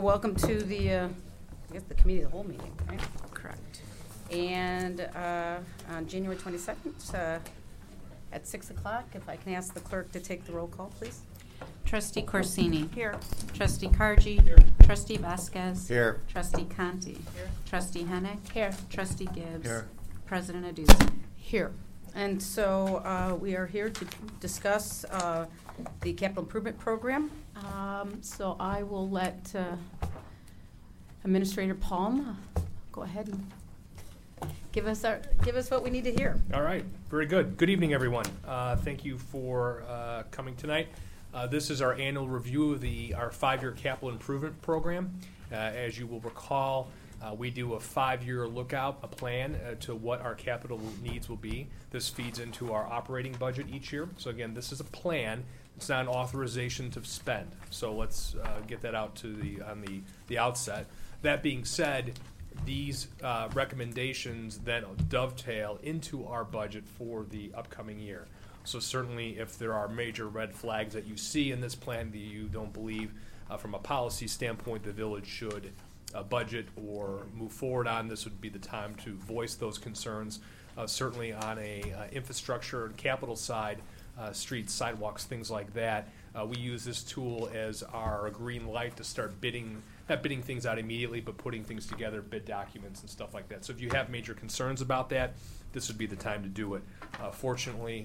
Welcome to the, I guess the committee of the whole meeting, right? Correct. And on January 22nd at 6 o'clock, if I can ask the clerk to take the roll call, please. Trustee Corsini. Here. Trustee Cargi. Here. Trustee Vasquez. Here. Trustee Conti. Here. Trustee Hennick. Here. Trustee Gibbs. Here. President Adduci. Here. And so we are here to discuss the capital improvement program. So I will let Administrator Palm go ahead and give us what we need to hear. All right, very good. Good evening, everyone. Thank you for coming tonight. This is our annual review of our 5-year capital improvement program. As you will recall, we do a 5-year lookout, a plan to what our capital needs will be. This feeds into our operating budget each year. So again, this is a plan. It's not an authorization to spend. So let's get that out to on the outset. That being said, these recommendations then dovetail into our budget for the upcoming year. So certainly if there are major red flags that you see in this plan that you don't believe from a policy standpoint the village should budget or move forward on, this would be the time to voice those concerns. Certainly on a infrastructure and capital side, streets, sidewalks, things like that, we use this tool as our green light to start not bidding things out immediately, but putting things together, bid documents and stuff like that. So if you have major concerns about that, this would be the time to do it. Fortunately,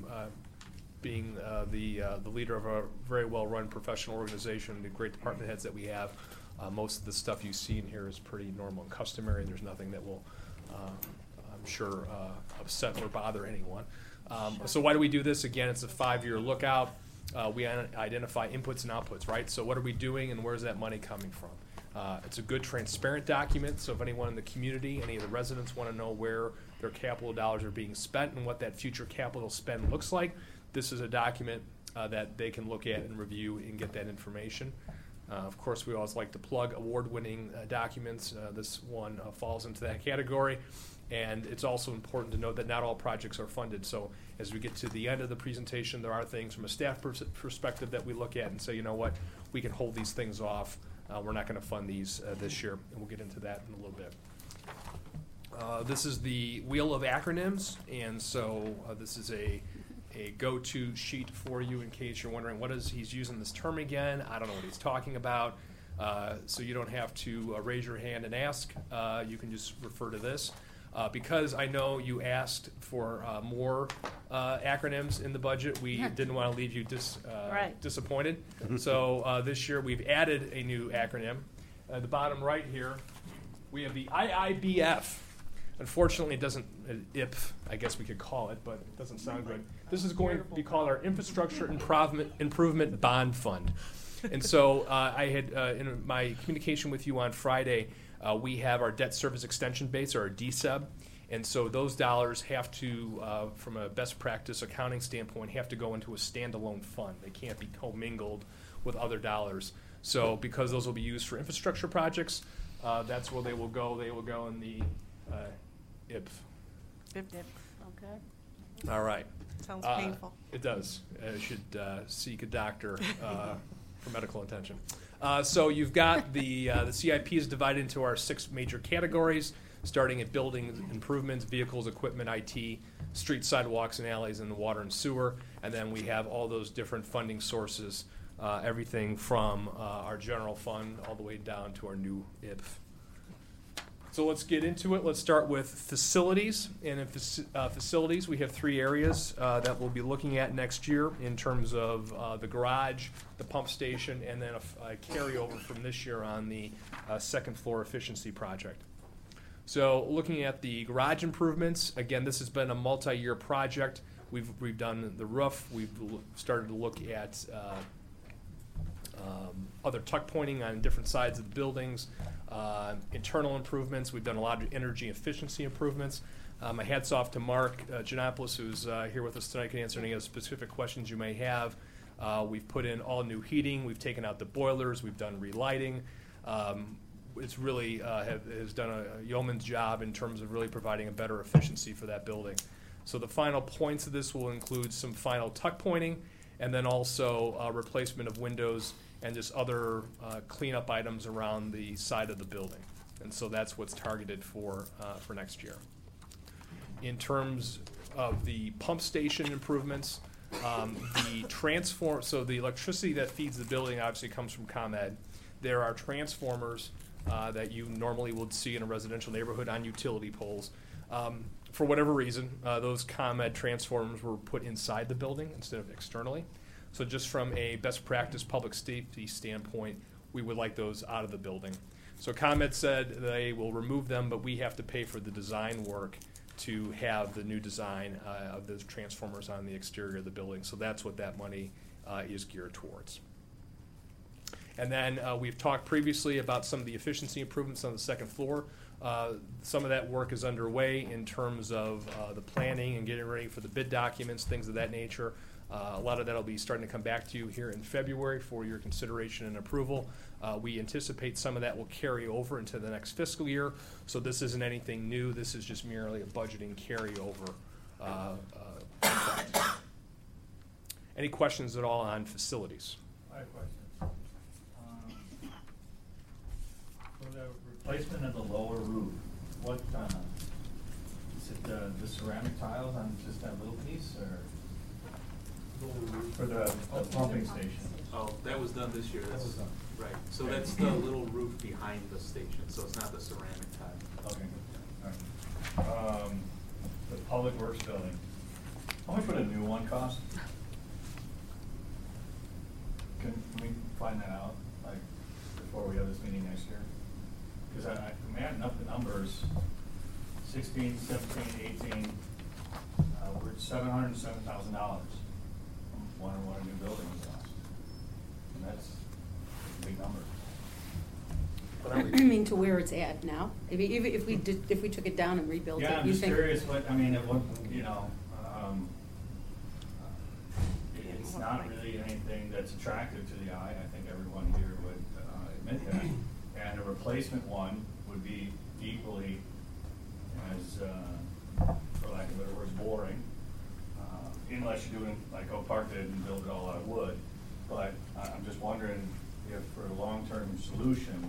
being the leader of a very well-run professional organization, the great department heads that we have, most of the stuff you see in here is pretty normal and customary. There's nothing that will, I'm sure, upset or bother anyone. So why do we do this? Again, it's a 5-year lookout. We identify inputs and outputs, right? So what are we doing and where's that money coming from? It's a good transparent document, so if anyone in the community, any of the residents want to know where their capital dollars are being spent and what that future capital spend looks like, this is a document that they can look at and review and get that information. Of course, we always like to plug award-winning documents. This one falls into that category. And it's also important to note that not all projects are funded. So as we get to the end of the presentation, there are things from a staff perspective that we look at and say, you know what, we can hold these things off. We're not going to fund these this year. And we'll get into that in a little bit. This is the wheel of acronyms. And so this is a go-to sheet for you in case you're wondering he's using this term again. I don't know what he's talking about. So you don't have to raise your hand and ask. You can just refer to this. Because I know you asked for more acronyms in the budget, we didn't want to leave you disappointed. So this year we've added a new acronym. At the bottom right here, we have the IIBF. Unfortunately, it doesn't, IPF, I guess we could call it, but it doesn't sound good. This is going to be called our Infrastructure Improvement Bond Fund. And so I had, in my communication with you on Friday, we have our debt service extension base, or our DSEB, and so those dollars have to, from a best practice accounting standpoint, have to go into a standalone fund. They can't be commingled with other dollars. So because those will be used for infrastructure projects, that's where they will go. They will go in the IPF. Okay. All right. Sounds painful. It does. You should seek a doctor for medical attention. So you've got the CIP is divided into our 6 major categories, starting at building improvements, vehicles, equipment, IT, streets, sidewalks, and alleys, and the water and sewer. And then we have all those different funding sources, everything from our general fund all the way down to our new IPF. So let's get into it. Let's start with facilities. And in facilities, we have 3 areas that we'll be looking at next year in terms of the garage, the pump station, and then a carryover from this year on the second floor efficiency project. So looking at the garage improvements, again, this has been a multi-year project. We've done the roof. We've started to look at other tuck pointing on different sides of the buildings, internal improvements. We've done a lot of energy efficiency improvements. My hats off to Mark Giannopoulos, who's here with us tonight, can answer any of the specific questions you may have. We've put in all new heating. We've taken out the boilers. We've done relighting. It's really has done a yeoman's job in terms of really providing a better efficiency for that building. So the final points of this will include some final tuck pointing, and then also replacement of windows and just other cleanup items around the side of the building. And so that's what's targeted for next year. In terms of the pump station improvements, so the electricity that feeds the building obviously comes from ComEd. There are transformers that you normally would see in a residential neighborhood on utility poles. For whatever reason, those ComEd transformers were put inside the building instead of externally. So just from a best practice public safety standpoint, we would like those out of the building. So ComEd said they will remove them, but we have to pay for the design work to have the new design of those transformers on the exterior of the building. So that's what that money is geared towards. And then we've talked previously about some of the efficiency improvements on the second floor. Some of that work is underway in terms of the planning and getting ready for the bid documents, things of that nature. A lot of that will be starting to come back to you here in February for your consideration and approval. We anticipate some of that will carry over into the next fiscal year. So this isn't anything new. This is just merely a budgeting carryover. Any questions at all on facilities? I have questions. For the replacement of the lower roof, what, is it the ceramic tiles on just that little piece, or? For the pumping station? Oh, that was done this year. That was done. Right, so that's the little roof behind the station, so it's not the ceramic tile. Okay, all right. The Public Works building, how much would a new one cost? Can we find that out, like, before we have this meeting next year? Because I'm adding up the numbers, 16, 17, 18, we're at $707,000. What a new building would cost. And that's a big number. I mean, to where it's at now? If we took it down and rebuilt it, Yeah, I'm you just think? curious, but, I mean, it looked, you know, it's not really anything that's attractive to the eye. I think everyone here would admit that. And a replacement one would be equally as, for lack of better words, boring. Unless you're doing like Oak Park did and build it all out of wood. But I'm just wondering if for a long-term solution,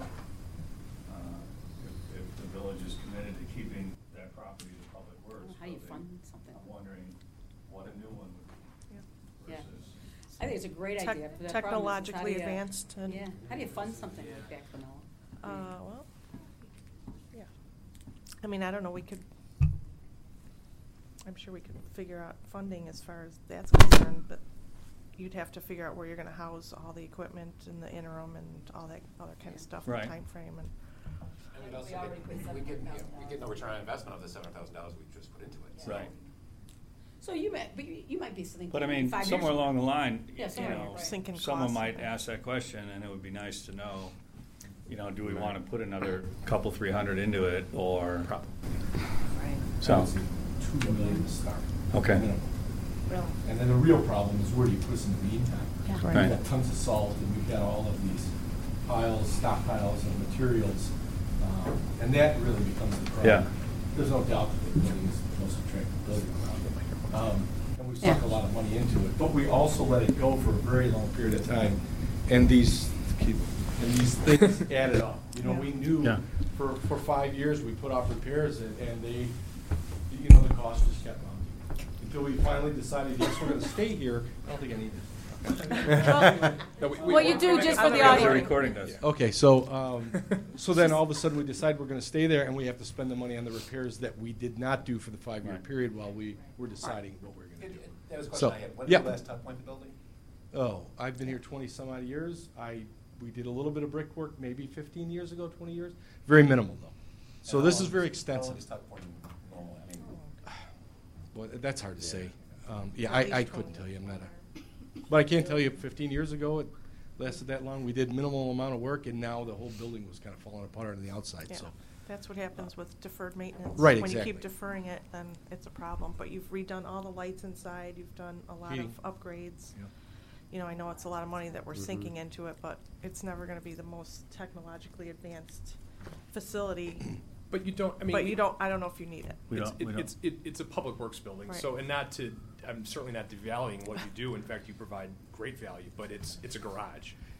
if the village is committed to keeping that property as Public Works. How do you building, fund something? I'm wondering what a new one would be Yeah. versus. I think it's a great idea. but the problem is Technologically how do you- advanced and. Yeah, how do you fund something like that, Camilla? Well, yeah. I mean, I don't know, I'm sure we could figure out funding as far as that's concerned, but you'd have to figure out where you're gonna house all the equipment in the interim and all that other kind of stuff, the Right. timeframe and. And we'd also we get no return on investment of the $7,000 we just put into it. So. Right. So you might be thinking. But I mean, 5 years somewhere from now. along the line, Yeah, you somewhere, know, right. Sinking someone costs. might ask that question, and it would be nice to know, you know, do we want to put another couple, 300 into it, or? Right. So, $2 million to start. okay. Minimum. Well, And then the real problem is where do you put us in the meantime? Yeah. Right. We've got tons of salt, and we've got all of these piles, stockpiles of materials, and that really becomes the problem. Yeah. There's no doubt that the building is the most attractive building around. And we've sunk a lot of money into it, but we also let it go for a very long period of time, and these things added up. You know, we knew Yeah. for 5 years, we put off repairs, and they, you know, the cost just kept mounting. Until we finally decided, yes, we're gonna stay here. I don't think I need it. Well, you do just for the That's what audio. recording does. Okay, so then all of a sudden we decide we're gonna stay there, and we have to spend the money on the repairs that we did not do for the 5-year Right. period while we were deciding what we were gonna do. That was a So, question I had. When yeah. did you last top point the building? Oh, I've been here 20-some-odd years. We did a little bit of brickwork maybe 15 years ago, 20 years. Very minimal, though. So And this how is long very How extensive. long is top point normal? I mean, Well, that's hard to Yeah. say. Yeah, At I least couldn't 20. tell you. I'm not a... But I can't tell you 15 years ago it lasted that long. We did minimal amount of work, and now the whole building was kind of falling apart on the outside, yeah, so. that's what happens with deferred maintenance. Right, When you exactly. keep deferring it, then it's a problem, but you've redone all the lights inside, you've done a lot Heating. of upgrades. Yeah. You know, I know it's a lot of money that we're Mhm. sinking into it, but it's never gonna be the most technologically advanced facility. But you don't, I mean. But you don't, I don't know if you need it. We don't. It's a public works building, Right. so, and not to, I'm certainly not devaluing what you do, in fact, you provide great value, but it's a garage.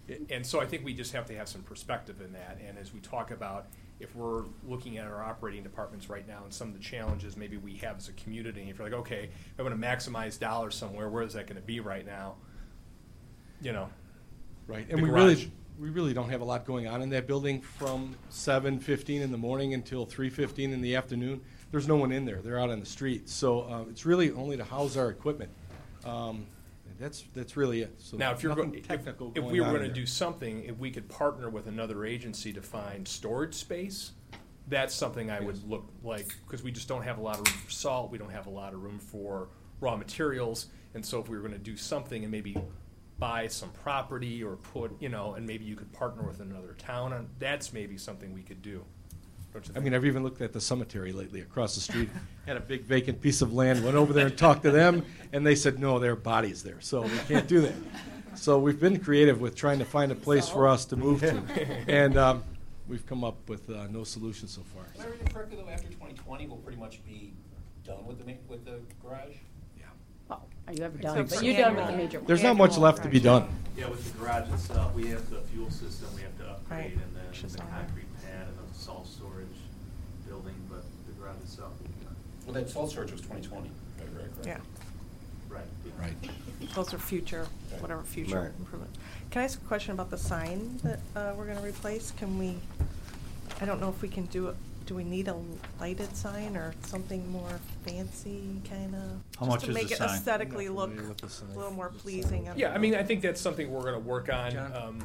And so I think we just have to have some perspective in that. And as we talk about, if we're looking at our operating departments right now and some of the challenges maybe we have as a community, if you're like, okay, if I want to maximize dollars somewhere, where is that going to be right now? You know. Right, The and we garage. really don't have a lot going on in that building from 7:15 in the morning until 3:15 in the afternoon. There's no one in there. They're out on the street. So it's really only to house our equipment. That's really it. So Now, if you're nothing going, technical if going we were on going to there. do something, if we could partner with another agency to find storage space, that's something I would look like, because we just don't have a lot of room for salt, we don't have a lot of room for raw materials, and so if we were going to do something and maybe buy some property or put, and maybe you could partner with another town, on that's maybe something we could do. Don't you I think? mean, I've even looked at the cemetery lately across the street. Had a big vacant piece of land, went over there and talked to them, and they said, no, there are bodies there, so we can't do that. So we've been creative with trying to find a place for us to move to. And we've come up with no solution so far. Am I reading correctly, though, after 2020, we'll pretty much be done with the garage? Well, are you ever Except done? for But you're done with the annual. major. There's not much left to be done. Yeah, with the garage itself, we have the fuel system we have to upgrade, Right. and then Which is the all right. concrete pad and the salt storage building, but the garage itself will be done. Well, that salt storage was 2020. Yeah, Right. Right. those are future, whatever future Right. improvement. Can I ask a question about the sign that we're gonna replace? Can we, I don't know if we can do it, do we need a lighted sign or something more fancy kinda? How much Just to is make the it sign? aesthetically I'm not look familiar with the sign. a little more pleasing. Yeah, I mean, I think that's something we're going to work on. John?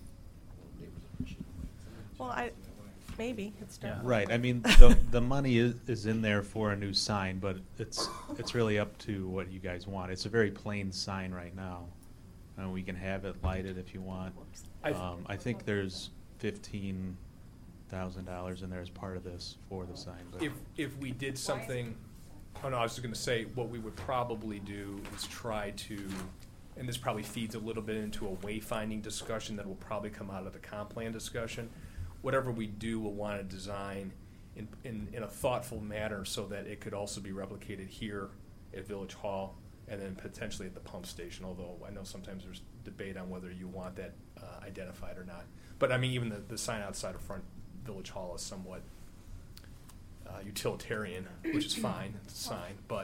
Well, maybe, it's done. Right, I mean, the money is in there for a new sign, but it's really up to what you guys want. It's a very plain sign right now. We can have it lighted if you want. I think there's $15,000 in there as part of this for the sign. But If we did something, I was just going to say, what we would probably do is try to, and this probably feeds a little bit into a wayfinding discussion that will probably come out of the comp plan discussion. Whatever we do, we'll want to design in a thoughtful manner so that it could also be replicated here at Village Hall and then potentially at the pump station, although I know sometimes there's debate on whether you want that identified or not. But I mean, even the sign outside of front Village Hall is somewhat utilitarian, which is fine. It's a sign, but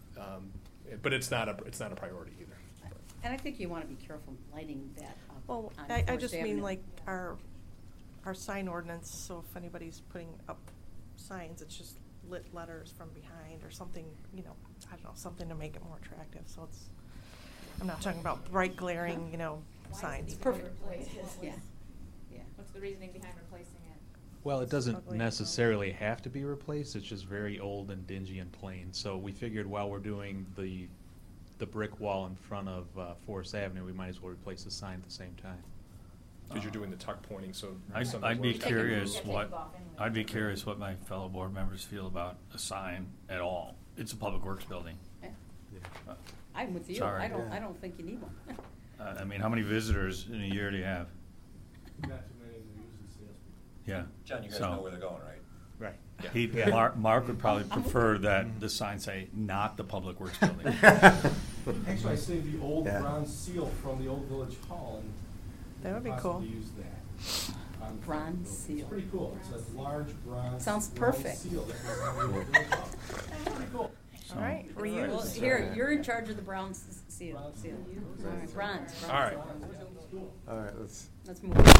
it's not a priority either. And I think you want to be careful lighting that up. Well, on I Forest just mean Avenue. like our sign ordinance, so if anybody's putting up signs, it's just lit letters from behind or something, I don't know, something to make it more attractive, so it's, I'm not talking about bright glaring, signs. It's perfect. Yeah. Yeah. What's the reasoning behind replacing it? well, it doesn't Ugly. necessarily have to be replaced. It's just very old and dingy and plain. So we figured while we're doing the brick wall in front of Forest Avenue, we might as well replace the sign at the same time. Because you're doing the tuck pointing, so some I'd be words- curious Take it what, off anyway. I'd be curious what my fellow board members feel about a sign at all. It's a public works building. Yeah. Uh, I'm with you. Sorry. I don't think you need one. I mean, how many visitors in a year do you have? Not too many, they're usually salespeople. Yeah. John, you guys So- know where they're going, right? Right. Mark would probably prefer that the sign say, not the public works building. Actually, I saved the old Yeah. bronze seal from the old Village Hall, and That would be possibly cool. use that on the Bronze building. seal. It's pretty cool. It's a large bronze. Sounds round perfect. seal that goes on the old Village Hall. It's pretty cool. All right, Well, reuse. here, you're in charge of the brown seal. Bronze seal. seal. All right, bronze. All right. All right, let's Let's move on. go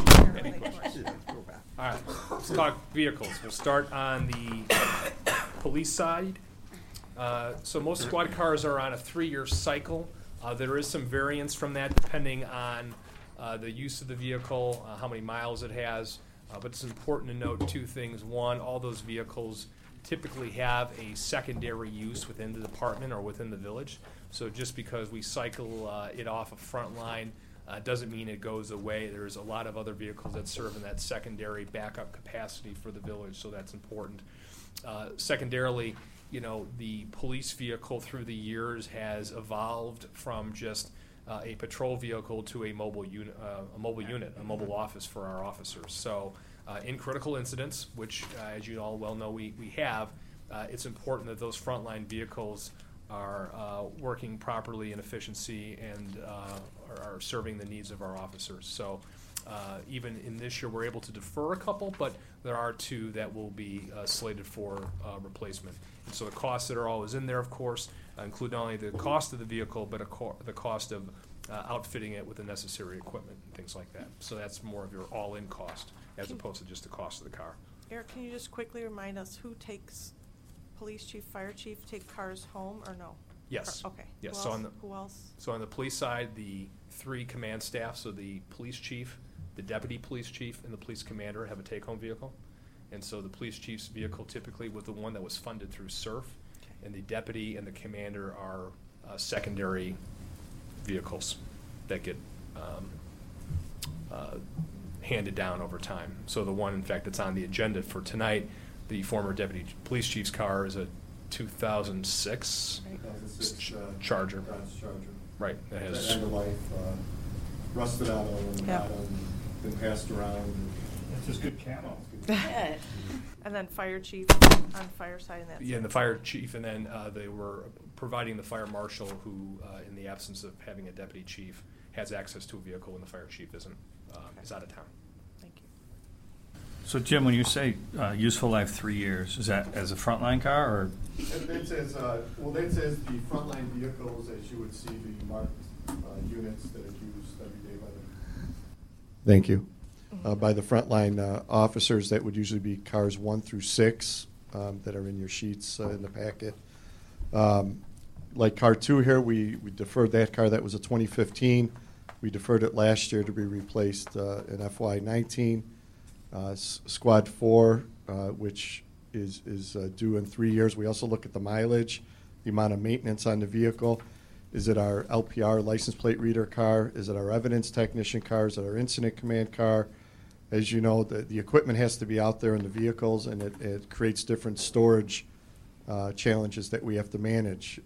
back. All right, let's talk vehicles. We'll start on the police side. So most squad cars are on a 3-year cycle. There is some variance from that depending on the use of the vehicle, how many miles it has. But it's important to note 2 things. One, all those vehicles typically have a secondary use within the department or within the village. So just because we cycle it off a front line doesn't mean it goes away. There's a lot of other vehicles that serve in that secondary backup capacity for the village, so that's important. Secondarily, the police vehicle through the years has evolved from just a patrol vehicle to a mobile unit, a mobile office for our officers. So in critical incidents, which as you all well know we have, it's important that those frontline vehicles are working properly in efficiency and are serving the needs of our officers. So Even in this year, we're able to defer a couple, but there are 2 that will be slated for replacement. And so the costs that are always in there, of course, include not only the cost of the vehicle, but the cost of outfitting it with the necessary equipment and things like that. So that's more of your all-in cost as opposed to just the cost of the car. Eric, can you just quickly remind us who takes, police chief, fire chief, take cars home or no? Yes. Okay. Yes. Who else? So on the police side, the 3 command staff, so the police chief, the deputy police chief, and the police commander have a take-home vehicle. And so the police chief's vehicle typically was the one that was funded through SURF, and the deputy and the commander are secondary vehicles that get handed down over time. So the one, in fact, that's on the agenda for tonight, the former deputy police chief's car is a 2006 Charger. Charger. Right. That has end of life, rusted out on the Yep. bottom, been passed around. It's just good camo. And then fire chief on fire side and that's Yeah, it. and the fire chief, and then they were providing the fire marshal who, in the absence of having a deputy chief, has access to a vehicle when the fire chief is out of town. Thank you. So Jim, when you say useful life 3 years, is that as a frontline car or? That says, that says the frontline vehicles, as you would see the marked units that are used every day by the. Thank you. By the frontline officers, that would usually be cars 1 through 6 that are in your sheets in the packet. Like car 2 here, we deferred that car. That was a 2015. We deferred it last year to be replaced in FY19. Squad 4, which is due in 3 years. We also look at the mileage, the amount of maintenance on the vehicle. Is it our LPR license plate reader car? Is it our evidence technician car? Is it our incident command car? As you know, the equipment has to be out there in the vehicles, and it creates different storage challenges that we have to manage.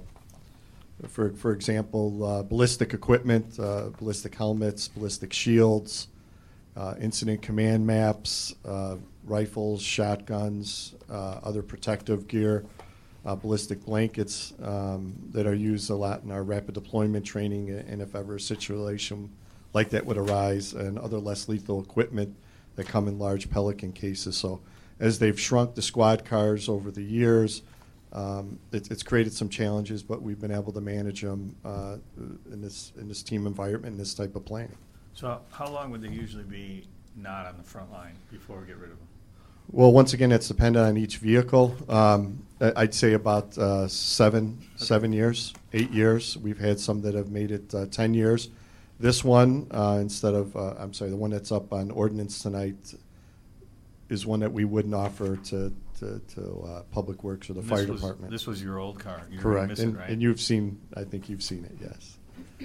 For example, ballistic equipment, ballistic helmets, ballistic shields, incident command maps, rifles, shotguns, other protective gear, ballistic blankets that are used a lot in our rapid deployment training, and if ever a situation like that would arise, and other less lethal equipment that come in large Pelican cases. So as they've shrunk the squad cars over the years, it's created some challenges, but we've been able to manage them in this team environment and this type of planning. So how long would they usually be not on the front line before we get rid of them? Well, once again, it's dependent on each vehicle. I'd say about 7 years, 8 years. We've had some that have made it 10 years. This one, instead of, the one that's up on ordinance tonight is one that we wouldn't offer to Public Works or the fire department. This was your old car. You Correct. miss it, right? And you've seen, I think you've seen it, yes.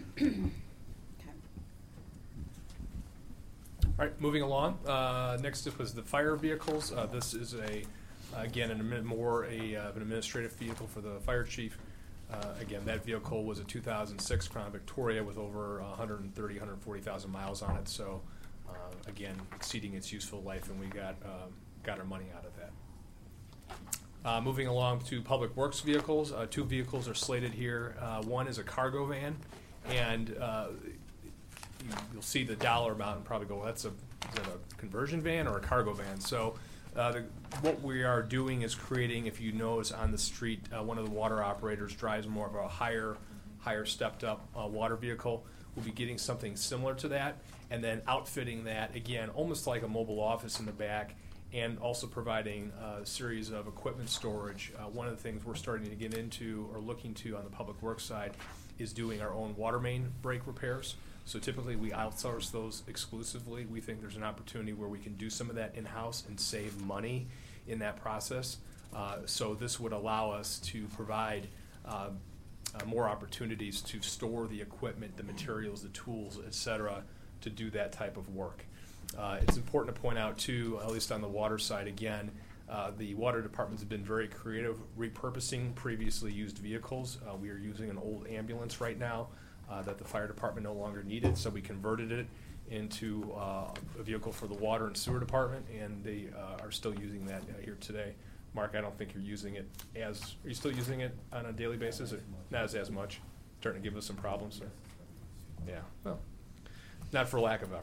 All right, moving along. Next up was the fire vehicles. This is again, more of an administrative vehicle for the fire chief. Again, that vehicle was a 2006 Crown Victoria with over 140,000 miles on it. So, again, exceeding its useful life, and we got our money out of that. Moving along to public works vehicles. 2 vehicles are slated here. One is a cargo van, and you'll see the dollar amount and probably go, well, is that a conversion van or a cargo van? So what we are doing is creating, if you notice on the street, one of the water operators drives more of a higher stepped up water vehicle. We'll be getting something similar to that, and then outfitting that, again, almost like a mobile office in the back, and also providing a series of equipment storage. One of the things we're starting to get into or looking to on the public works side is doing our own water main break repairs. So typically we outsource those exclusively. We think there's an opportunity where we can do some of that in-house and save money in that process. So this would allow us to provide more opportunities to store the equipment, the materials, the tools, et cetera, to do that type of work. It's important to point out, too, at least on the water side, again, the water department's been very creative repurposing previously used vehicles. We are using an old ambulance right now that the fire department no longer needed, so we converted it into a vehicle for the water and sewer department, and they are still using that here today. Mark, I don't think you're using it are you still using it on a daily basis? Or not as much? Starting to give us some problems? Or? Yeah, well, not for lack of effort.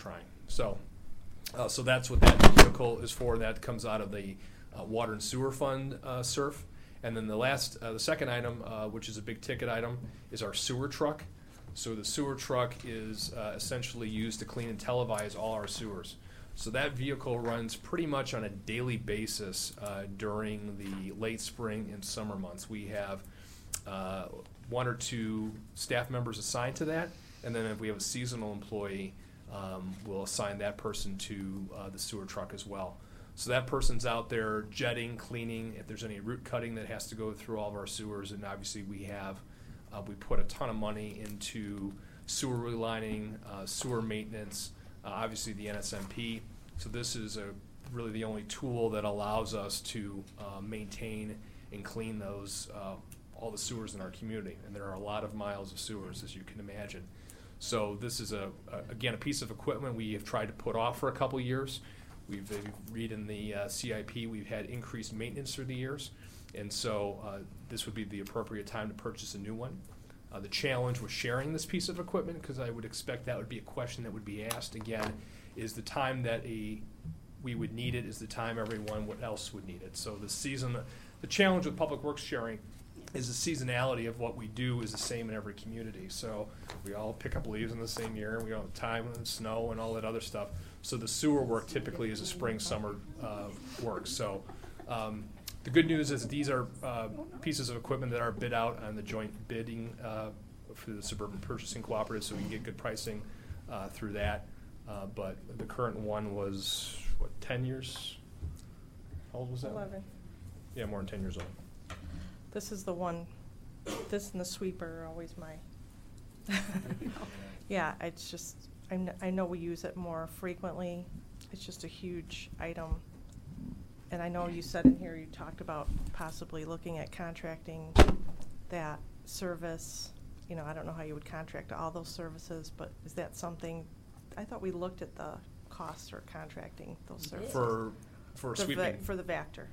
trying. So that's what that vehicle is for. That comes out of the Water and Sewer Fund, SURF. And then the second item, which is a big ticket item, is our sewer truck. So the sewer truck is essentially used to clean and televise all our sewers. So that vehicle runs pretty much on a daily basis during the late spring and summer months. We have 1 or 2 staff members assigned to that, and then if we have a seasonal employee, we'll assign that person to the sewer truck as well. So that person's out there jetting, cleaning, if there's any root cutting that has to go through all of our sewers, and obviously we put a ton of money into sewer relining, sewer maintenance, obviously the NSMP. So this is really the only tool that allows us to maintain and clean those all the sewers in our community, and there are a lot of miles of sewers, as you can imagine. So this is again a piece of equipment we have tried to put off for a couple years. We've read in the CIP we've had increased maintenance through the years, and so this would be the appropriate time to purchase a new one. The challenge with sharing this piece of equipment, because I would expect that would be a question that would be asked again, is the time that we would need it is the time everyone else would need it. So the challenge with Public Works sharing is the seasonality of what we do is the same in every community. So we all pick up leaves in the same year, and we don't have time and snow and all that other stuff. So the sewer work typically is a spring, summer work. So the good news is that these are pieces of equipment that are bid out on the joint bidding for the Suburban Purchasing Cooperative, so we can get good pricing through that. But the current one was, 10 years? How old was that? 11. Yeah, more than 10 years old. This is the one, this and the sweeper are always my, yeah, it's just, I know we use it more frequently. It's just a huge item. And I know you said in here, you talked about possibly looking at contracting that service. You know, I don't know how you would contract all those services, but is that something, I thought we looked at the costs for contracting those services. For sweeping? For the Vector.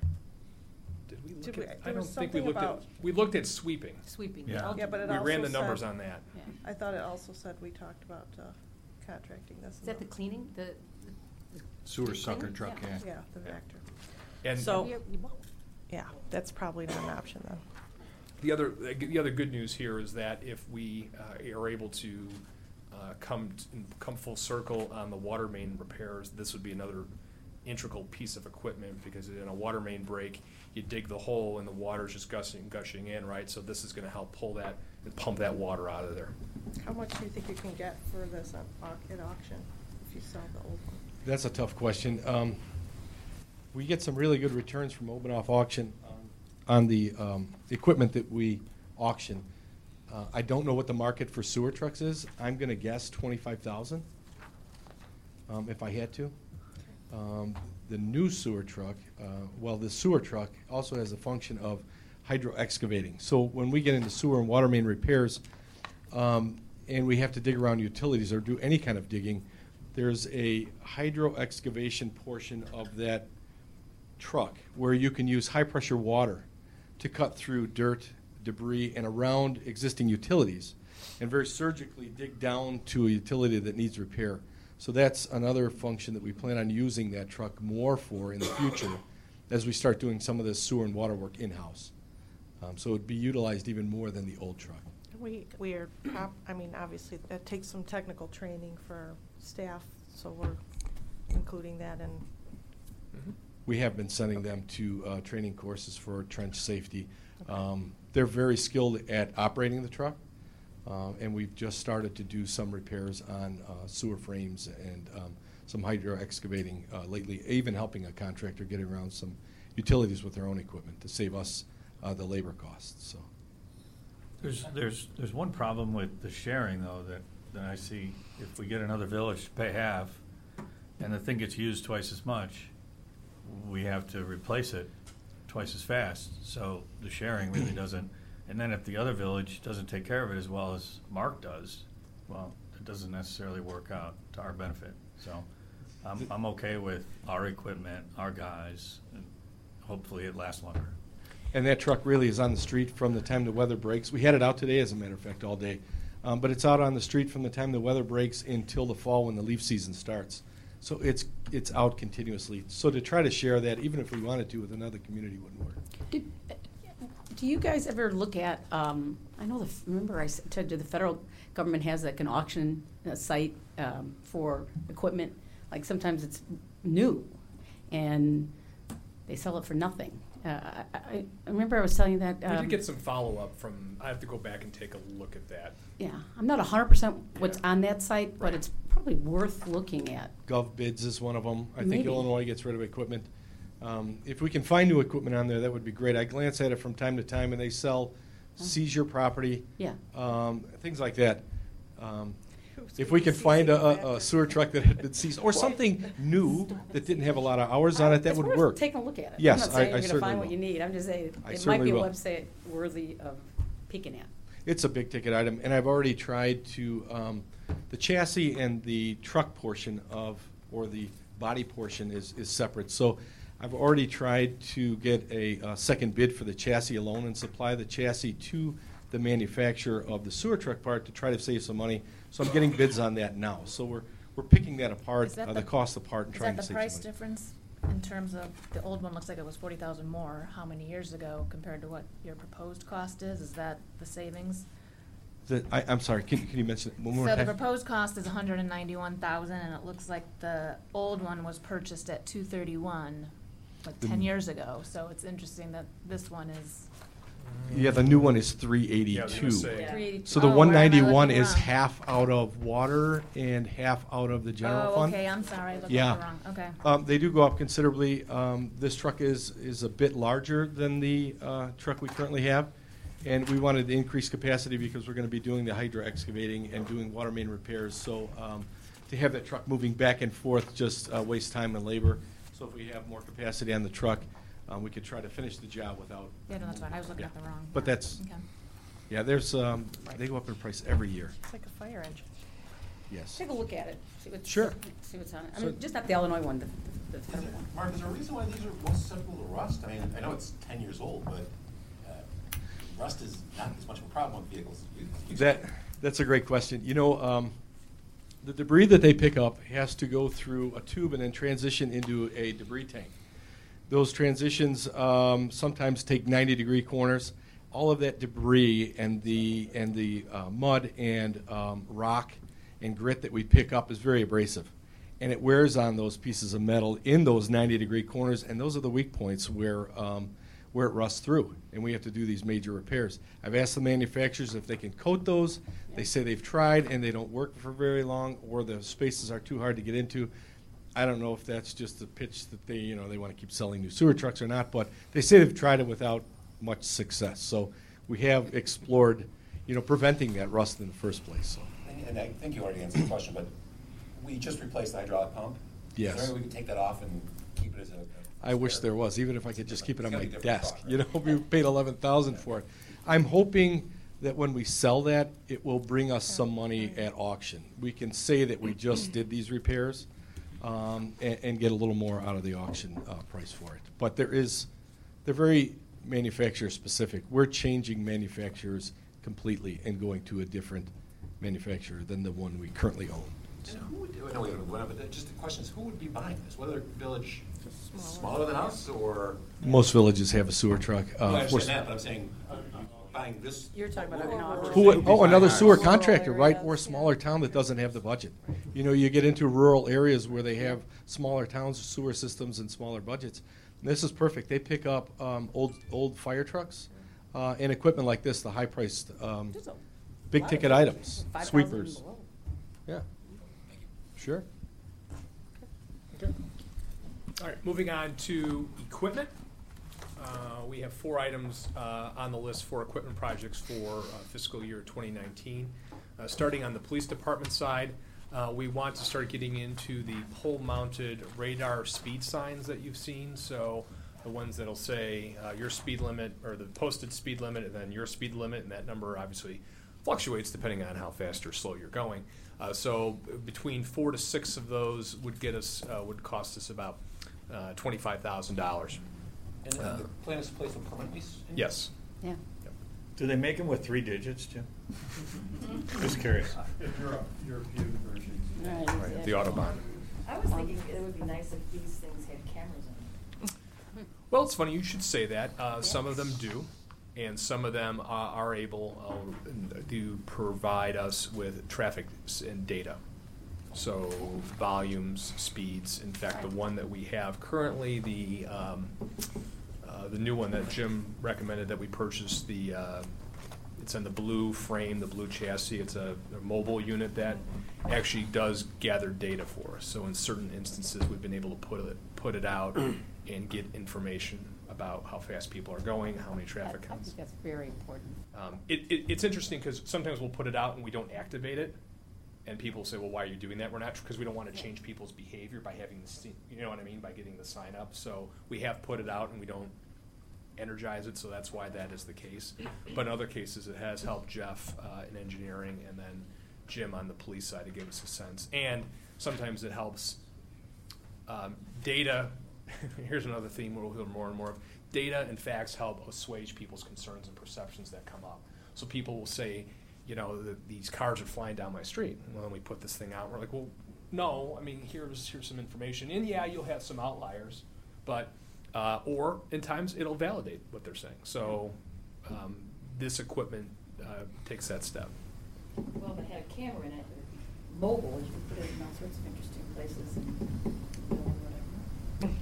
Did we look Did we- at, I there don't was think we something looked at, about- we looked at sweeping. Sweeping. Yeah. Yeah, but it We also ran the numbers said- on that. Yeah. I thought it also said we talked about contracting this. Is that the cleaning, the Sewer the sucker cleaning? truck, yeah. Yeah, the Vector. And So- You won't. Yeah, that's probably not an option then. the other good news here is that if we are able to come full circle on the water main repairs, this would be another integral piece of equipment, because in a water main break, you dig the hole and the water's just gushing in, right? So this is going to help pull that and pump that water out of there. How much do you think you can get for this at auction if you sell the old one? That's a tough question. We get some really good returns from Obanoff Auction on the equipment that we auction. I don't know what the market for sewer trucks is. I'm going to guess 25,000 if I had to. The new sewer truck, the sewer truck also has a function of hydro excavating. So when we get into sewer and water main repairs, and we have to dig around utilities or do any kind of digging, there's a hydro excavation portion of that truck where you can use high pressure water to cut through dirt, debris, and around existing utilities, and very surgically dig down to a utility that needs repair. So that's another function that we plan on using that truck more for in the future as we start doing some of this sewer and water work in-house. So it would be utilized even more than the old truck. We are, obviously, that takes some technical training for staff, so we're including that in. We have been sending them to training courses for trench safety. They're very skilled at operating the truck, and we've just started to do some repairs on sewer frames and some hydro excavating lately, even helping a contractor get around some utilities with their own equipment to save us the labor costs. So. There's one problem with the sharing, though, that I see. If we get another village to pay half, and the thing gets used twice as much, we have to replace it twice as fast. So the sharing really doesn't. And then if the other village doesn't take care of it as well as Mark does, well, it doesn't necessarily work out to our benefit. So I'm okay with our equipment, our guys, and hopefully it lasts longer. And that truck really is on the street from the time the weather breaks. We had it out today, as a matter of fact, all day. But it's out on the street from the time the weather breaks until the fall when the leaf season starts. So it's out continuously. So to try to share that, even if we wanted to with another community, wouldn't work. Do you guys ever look at, I know, remember I said the federal government has like an auction site for equipment. Like sometimes it's new and they sell it for nothing. I remember I was telling you that. We did get some follow-up from, I have to go back and take a look at that. Yeah, I'm not 100% what's Yeah. on that site, but it's probably worth looking at. GovBids is one of them. I Maybe. think Illinois gets rid of equipment. If we can find new equipment on there, that would be great. I glance at it from time to time, and they sell seizure property, Yeah. things like that. If we can find a sewer truck that had been seized, or something new that didn't have a lot of hours on it, that It's would worth work. taking a look at it. Yes, I'm not saying I you're going to certainly find what will. you need. I'm just saying I it might certainly be a will. website worthy of peeking at. It's a big ticket item, and I've already tried to, the chassis and the truck portion or the body portion is separate. So I've already tried to get a second bid for the chassis alone and supply the chassis to the manufacturer of the sewer truck part to try to save some money. So I'm getting bids on that now. So we're picking that apart, Is that the cost apart, and trying to Is save that the price some money. difference in terms of, the old one looks like it was 40,000 more, how many years ago compared to what your proposed cost is? Is that the savings? I'm sorry, can you mention it one more So the time? proposed cost is 191,000, and it looks like the old one was purchased at 231, like 10 years ago. So it's interesting that this one is. Yeah, the new one is Yeah, I was gonna 382. say. 382. So the Oh, where am I 191 looking is wrong? half out of water and half out of the general Oh, fund. okay, I'm sorry, I looked Yeah. at it wrong, okay. They do go up considerably. This truck is a bit larger than the truck we currently have, and we wanted to increase capacity because we're going to be doing the hydro excavating and doing water main repairs. So to have that truck moving back and forth just wastes time and labor. So if we have more capacity on the truck, we could try to finish the job without. Yeah, no, that's fine, I was looking Yeah. at the wrong. But that's, Okay. yeah, there's, they go up in price every year. It's like a fire engine. Yes. Take a look at it. See what's, Sure. See what's on it. I So- mean, just not the Illinois one, the federal one. Mark, is there a reason why these are most susceptible to rust? I mean, I know it's 10 years old, but rust is not as much of a problem with vehicles. That's a great question. You know, the debris that they pick up has to go through a tube and then transition into a debris tank. Those transitions sometimes take 90-degree corners. All of that debris and the mud and rock and grit that we pick up is very abrasive, and it wears on those pieces of metal in those 90-degree corners, and those are the weak points where it rusts through, and we have to do these major repairs. I've asked the manufacturers if they can coat those. They say they've tried, and they don't work for very long, or the spaces are too hard to get into. I don't know if that's just the pitch that they want to keep selling new sewer trucks or not, but they say they've tried it without much success. So we have explored, preventing that rust in the first place. So. And I think you already answered the question, but we just replaced the hydraulic pump. Yes. Is there any way we can take that off and keep it as a I wish there was, even if I could just keep it on my It's gotta be a desk. different product, We paid $11,000 for it. I'm hoping that when we sell that, it will bring us some money at auction. We can say that we just did these repairs and get a little more out of the auction price for it. But they're very manufacturer specific. We're changing manufacturers completely and going to a different manufacturer than the one we currently own. And who would do it? No, we haven't went up, but just the question is, who would be buying this? What other village, smaller than us, or? Most villages have a sewer truck. Well, I Of course- understand that, but I'm saying, buying this. You're talking about an auction. Who would, another sewer Rural contractor, right, areas, or a yeah. smaller town that doesn't have the budget. You get into rural areas where they have smaller towns, sewer systems, and smaller budgets. And this is perfect. They pick up old fire trucks and equipment like this, the high-priced, Just a big lot of ticket things. items, 5,000 sweepers. below. Yeah, sure. All right, moving on to equipment. We have 4 items on the list for equipment projects for fiscal year 2019. Starting on the police department side, we want to start getting into the pole-mounted radar speed signs that you've seen. So the ones that'll say your speed limit, or the posted speed limit, and then your speed limit, and that number obviously fluctuates depending on how fast or slow you're going. So between 4 to 6 of those would cost us about $25,000. And the plan is to place them permanently? Yes. Yeah. Do they make them with 3 digits, Jim? Just curious. If you're a European version. Right, the Autobahn. I was thinking it would be nice if these things had cameras in them. Well, it's funny you should say that. Some of them do, and some of them are able to provide us with traffic and data. So volumes, speeds. In fact, the one that we have currently, the new one that Jim recommended that we purchase, it's on the blue frame, the blue chassis. It's a mobile unit that actually does gather data for us. So in certain instances, we've been able to put it out and get information about how fast people are going, how many traffic I counts. think that's very important. It's interesting because sometimes we'll put it out and we don't activate it. And people say, well, why are you doing that? We're not, because we don't want to change people's behavior by having the, you know what I mean, by getting the sign up. So we have put it out and we don't energize it, so that's why that is the case. But in other cases, it has helped Jeff in engineering and then Jim on the police side to give us a sense. And sometimes it helps data. Here's another theme we'll hear more and more of. Data and facts help assuage people's concerns and perceptions that come up. So people will say, you know, these cars are flying down my street. Well, then we put this thing out, and we're like, well, no, I mean, here's some information. And yeah, you'll have some outliers, but, or in times it'll validate what they're saying. So this equipment takes that step. Well, if it had a camera in it, mobile, you could put it in all sorts of interesting places and whatever.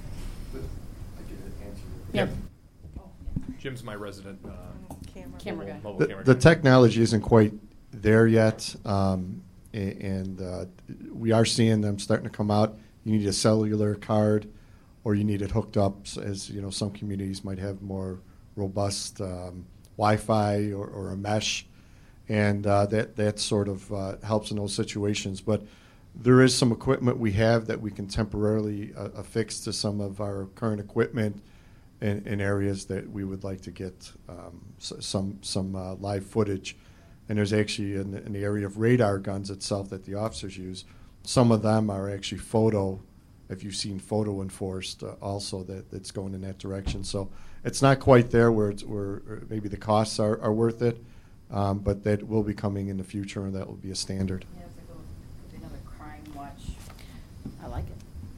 I can answer. Yep. Oh, yeah. Jim's my resident Camera guy. mobile camera The guy. technology isn't quite there yet, and we are seeing them starting to come out. You need a cellular card, or you need it hooked up, as you know, some communities might have more robust Wi-Fi or a mesh, and that sort of helps in those situations. But there is some equipment we have that we can temporarily affix to some of our current equipment in areas that we would like to get some live footage. And there's actually, in the area of radar guns itself that the officers use, some of them are actually photo, if you've seen photo enforced also, that's going in that direction. So it's not quite there where maybe the costs are worth it, but that will be coming in the future, and that will be a standard. Yeah, it's like could be another crime watch. I like it.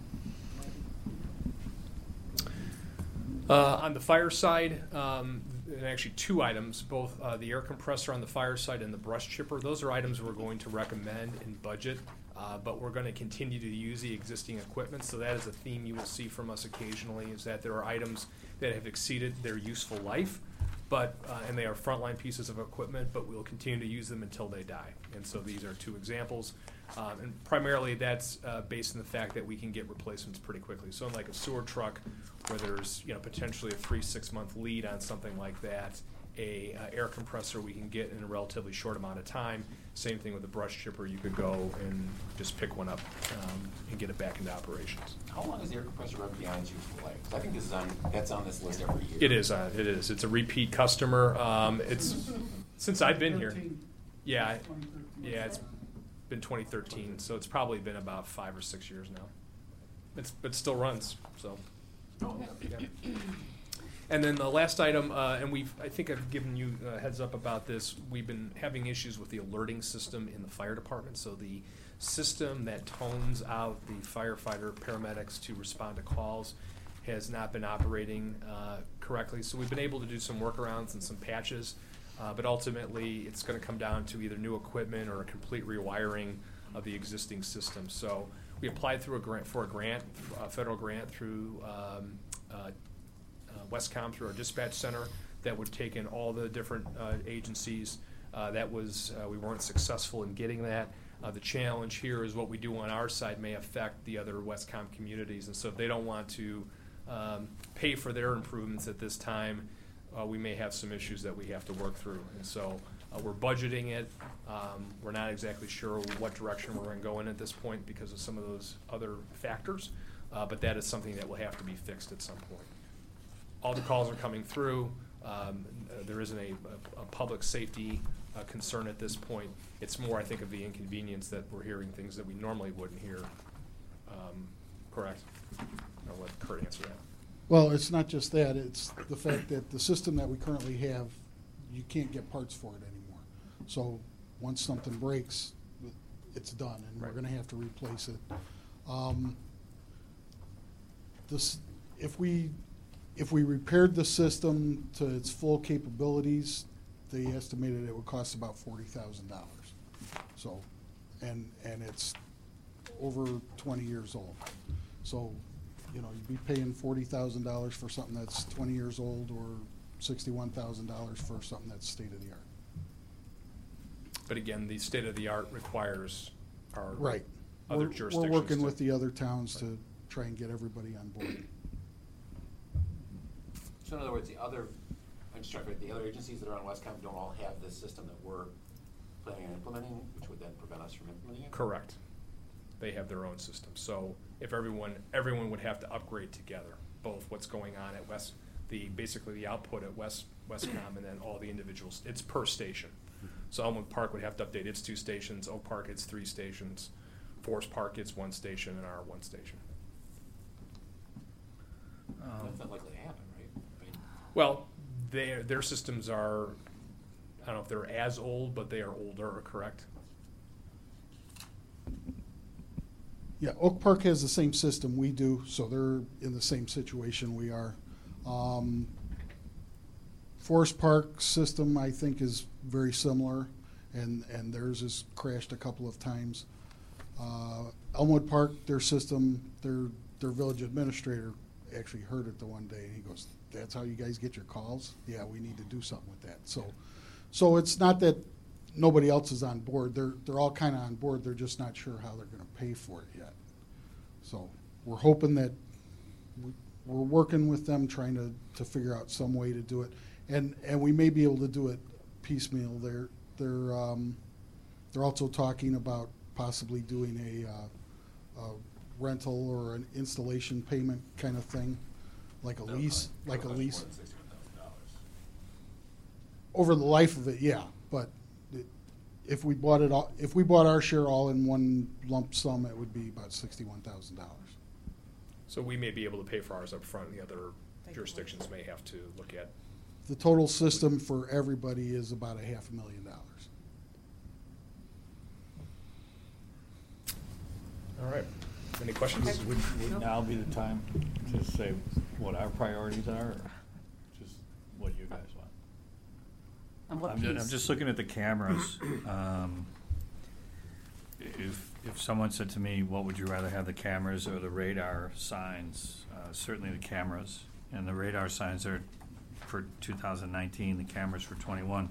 On the fire side, and actually 2 items, both the air compressor on the fire side and the brush chipper. Those are items we're going to recommend in budget, but we're going to continue to use the existing equipment. So that is a theme you will see from us occasionally, is that there are items that have exceeded their useful life, but and they are frontline pieces of equipment, but we'll continue to use them until they die. And so these are 2 examples. And primarily that's based on the fact that we can get replacements pretty quickly. So unlike a sewer truck where there's potentially a 3-6 month lead on something like that, a air compressor we can get in a relatively short amount of time. Same thing with the brush chipper. You could go and just pick one up and get it back into operations. How long is the air compressor run beyond its useful life? 'Cause I think that's on this list every year. It is. It is. It's a repeat customer. It's since I've been here. Yeah. Yeah. It's been 2013, so it's probably been about 5 or 6 years now. It still runs. So. Yeah. And then the last item, and I think I've given you a heads up about this. We've been having issues with the alerting system in the fire department. So the system that tones out the firefighter paramedics to respond to calls has not been operating correctly. So we've been able to do some workarounds and some patches, but ultimately it's going to come down to either new equipment or a complete rewiring of the existing system. So we applied through a federal grant through Westcom, through our dispatch center, that would take in all the different agencies. We weren't successful in getting that. The challenge here is what we do on our side may affect the other Westcom communities, and so if they don't want to pay for their improvements at this time, we may have some issues that we have to work through. And so we're budgeting it. We're not exactly sure what direction we're going to go in at this point because of some of those other factors, but that is something that will have to be fixed at some point. All the calls are coming through. There isn't a public safety concern at this point. It's more, I think, of the inconvenience that we're hearing things that we normally wouldn't hear. Correct? I'll let Kurt answer that. Well, it's not just that. It's the fact that the system that we currently have you can't get parts for it anymore. So once something breaks, it's done, and we're Right. gonna have to replace it. This, if we repaired the system to its full capabilities, they estimated it would cost about $40,000. So, and it's over 20 years old. So, you know, you'd be paying $40,000 for something that's 20 years old, or $61,000 for something that's state of the art. But again, the state-of-the-art requires our Right. other We're jurisdictions. working to- with the other towns to try and get everybody on board. So in other words, the other agencies that are on Westcom don't all have this system that we're planning on implementing, which would then prevent us from implementing it? Correct. They have their own system. So if everyone would have to upgrade together, both what's going on at basically the output at Westcom, and then all the individuals, it's per station. So Elmwood Park would have to update its 2 stations, Oak Park its 3 stations, Forest Park its 1 station, and our 1 station. That's not likely to happen, right? I mean, Well, their systems are, I don't know if they're as old, but they are older, correct? Yeah, Oak Park has the same system we do, so they're in the same situation we are. Forest Park system, I think, is very similar, and theirs has crashed a couple of times. Elmwood Park, their system, their village administrator actually heard it the one day, and he goes, "That's how you guys get your calls? Yeah, we need to do something with that." So it's not that nobody else is on board. They're all kind of on board. They're just not sure how they're going to pay for it yet. So we're hoping that we're working with them, trying to figure out some way to do it, and we may be able to do it piecemeal. They're also talking about possibly doing a rental or an installation payment kind of thing, like a lease. Over the life of it, yeah, but if we bought our share all in one lump sum, it would be about $61,000. So we may be able to pay for ours up front, and the other jurisdictions may have to look at. The total system for everybody is about $500,000. All right. Any questions? Would now be the time to say what our priorities are, or just what you guys want? And what I'm piece? just looking at the cameras. If someone said to me, what would you rather have, the cameras or the radar signs? Certainly the cameras. And the radar signs are for 2019, the cameras for 21.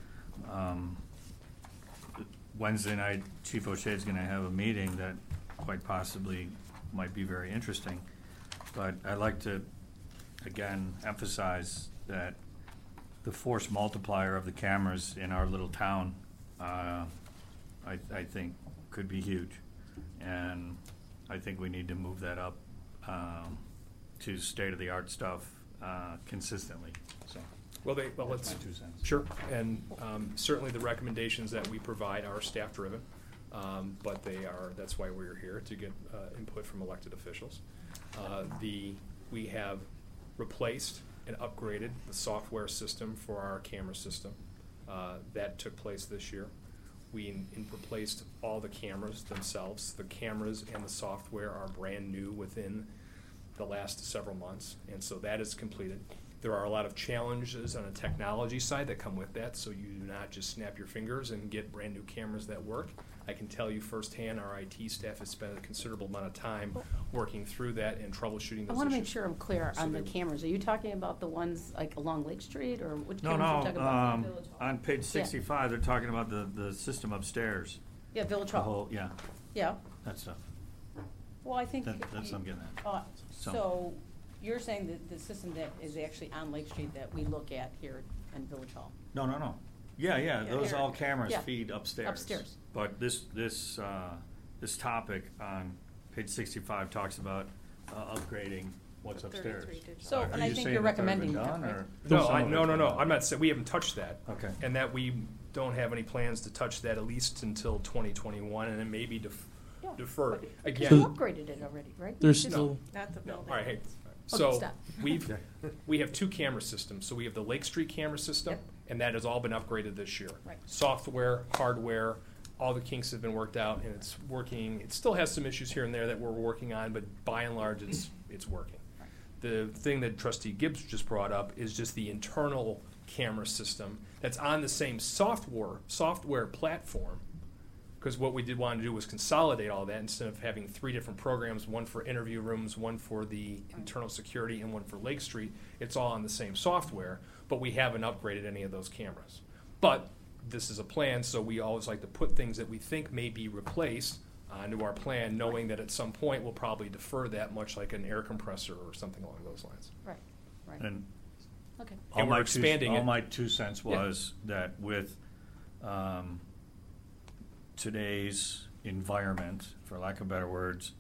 Wednesday night, Chief O'Shea's going to have a meeting that quite possibly might be very interesting. But I'd like to, again, emphasize that the force multiplier of the cameras in our little town, I think, could be huge. And I think we need to move that up to state-of-the-art stuff consistently. So, that's let's, my 2 cents. sure. And certainly the recommendations that we provide are staff-driven, but that's why we're here, to get input from elected officials. We have replaced and upgraded the software system for our camera system. That took place this year. We replaced all the cameras themselves. The cameras and the software are brand new within the last several months, and so that is completed. There are a lot of challenges on the technology side that come with that, so you do not just snap your fingers and get brand new cameras that work. I can tell you firsthand, our IT staff has spent a considerable amount of time working through that and troubleshooting those I want to make issues. sure I'm clear So on the they- cameras. Are you talking about the ones like along Lake Street, or which No, cameras are you talking about? no, on page 65, they're talking about the system upstairs. Yeah, Village The Hall. whole, yeah, Yeah. that stuff. Well, I think. That's what I'm getting at. So you're saying that the system that is actually on Lake Street that we look at here in Village Hall? No. Yeah, those here. all cameras Yeah. feed upstairs. Upstairs. But this topic on page 65 talks about upgrading what's upstairs. So, Are and I you think saying you're that they're recommending done, that, or- No, Some of it's no. done. I'm not saying, we haven't touched that. Okay. And that we don't have any plans to touch that at least until 2021, and then maybe defer. Because Again. you upgraded it already, right? There's Just- still- Not the No, building. all right, hey. Okay, So stop. we have 2 camera systems. So we have the Lake Street camera system, and that has all been upgraded this year. Right. Software, hardware, all the kinks have been worked out, and it's working. It still has some issues here and there that we're working on, but by and large, it's working. Right. The thing that Trustee Gibbs just brought up is just the internal camera system that's on the same software platform. Because what we did want to do was consolidate all that instead of having 3 different programs, one for interview rooms, one for the internal security, and one for Lake Street. It's all on the same software, but we haven't upgraded any of those cameras. But this is a plan, so we always like to put things that we think may be replaced onto our plan, knowing that at some point we'll probably defer that, much like an air compressor or something along those lines. Right, right. And Okay. And we're expanding all it. my 2 cents was that with today's environment, for lack of better words,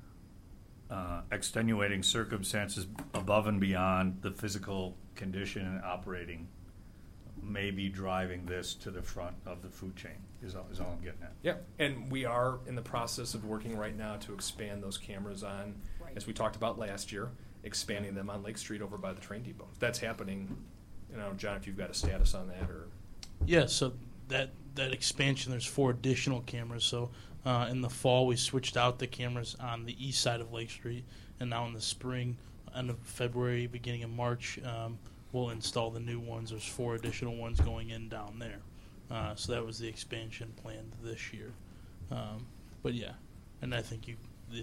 extenuating circumstances above and beyond the physical condition and operating may be driving this to the front of the food chain, is all I'm getting at. Yeah, and we are in the process of working right now to expand those cameras on, as we talked about last year, expanding them on Lake Street over by the train depot. That's happening. John, if you've got a status on that, or yeah. So that expansion, there's 4 additional cameras. So in the fall, we switched out the cameras on the east side of Lake Street, and now in the spring, end of February, beginning of March, we'll install the new ones. There's 4 additional ones going in down there. So that was the expansion planned this year. But yeah, and I think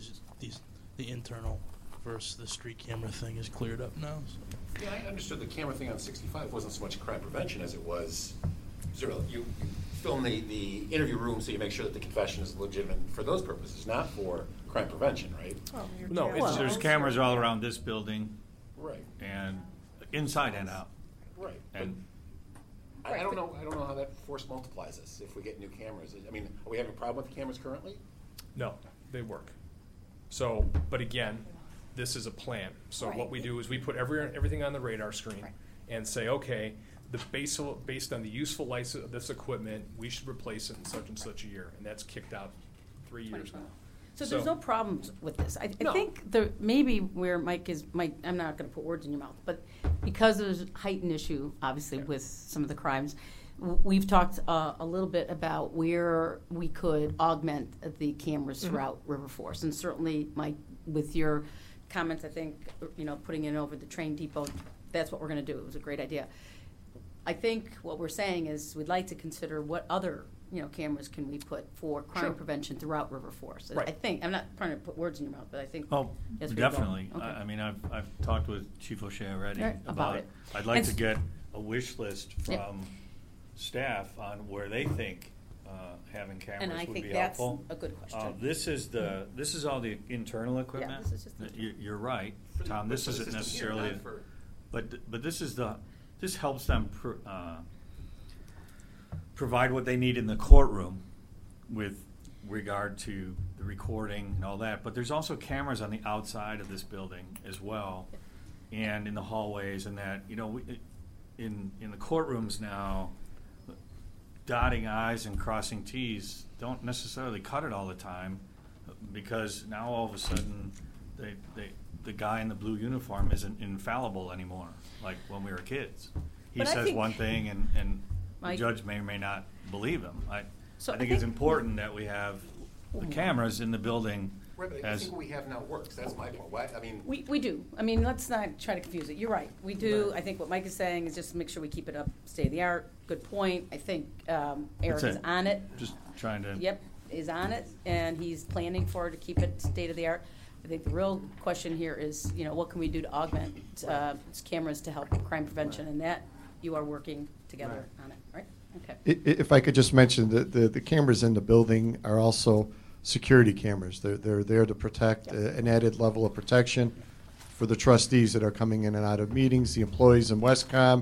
the internal versus the street camera thing is cleared up now. So. Yeah, I understood the camera thing on 65 wasn't so much crime prevention as it was you film the interview room so you make sure that the confession is legitimate for those purposes, not for crime prevention, right? No, there's cameras all around this building. Right. And inside and out. Right. And I don't know how that force multiplies us if we get new cameras. I mean, are we having a problem with the cameras currently? no, they work. So, but again, this is a plan. So what we do is we put everything on the radar screen and say, okay, based on the useful life of this equipment, we should replace it in such and such a year, and that's kicked out 3 years now. So there's no problems with this. I No. think maybe where Mike, I'm not going to put words in your mouth, but because there's a heightened issue, obviously, with some of the crimes, we've talked a little bit about where we could augment the cameras throughout River Forest. And certainly, Mike, with your comments, I think, putting it over the train depot, that's what we're going to do. It was a great idea. I think what we're saying is we'd like to consider what other cameras can we put for crime prevention throughout River Forest. Right. I think, I'm not trying to put words in your mouth, but I think Oh, that's where you're going. definitely. Okay. I mean, I've talked with Chief O'Shea already Right, about it. I'd like And to get a wish list from staff on where they think having cameras And I would think be that's helpful. a good question. This is all the internal equipment. this is just the You're right, For the- Tom. This for the isn't system here, necessarily, not for- but this helps them provide what they need in the courtroom with regard to the recording and all that. But there's also cameras on the outside of this building as well, and in the hallways and that. In the courtrooms now, dotting I's and crossing T's don't necessarily cut it all the time, because now all of a sudden the guy in the blue uniform isn't infallible anymore, like when we were kids. He But I says think- one thing and the Mike- judge may or may not believe him. I So think it's important that we have the cameras in the building Right, but I as think what we have now works. That's my point. Why? I mean, We do. I mean, let's not try to confuse it. You're right. We do. I think what Mike is saying is just make sure we keep it up, state of the art. Good point. I think Eric That's is it. on it. just trying to. Yep, is on it, and he's planning to keep it state of the art. I think the real question here is, what can we do to augment cameras to help crime prevention, and that you are working together on it, right? Okay. If I could just mention that the cameras in the building are also security cameras. They're there to protect an added level of protection for the trustees that are coming in and out of meetings, the employees in Westcom,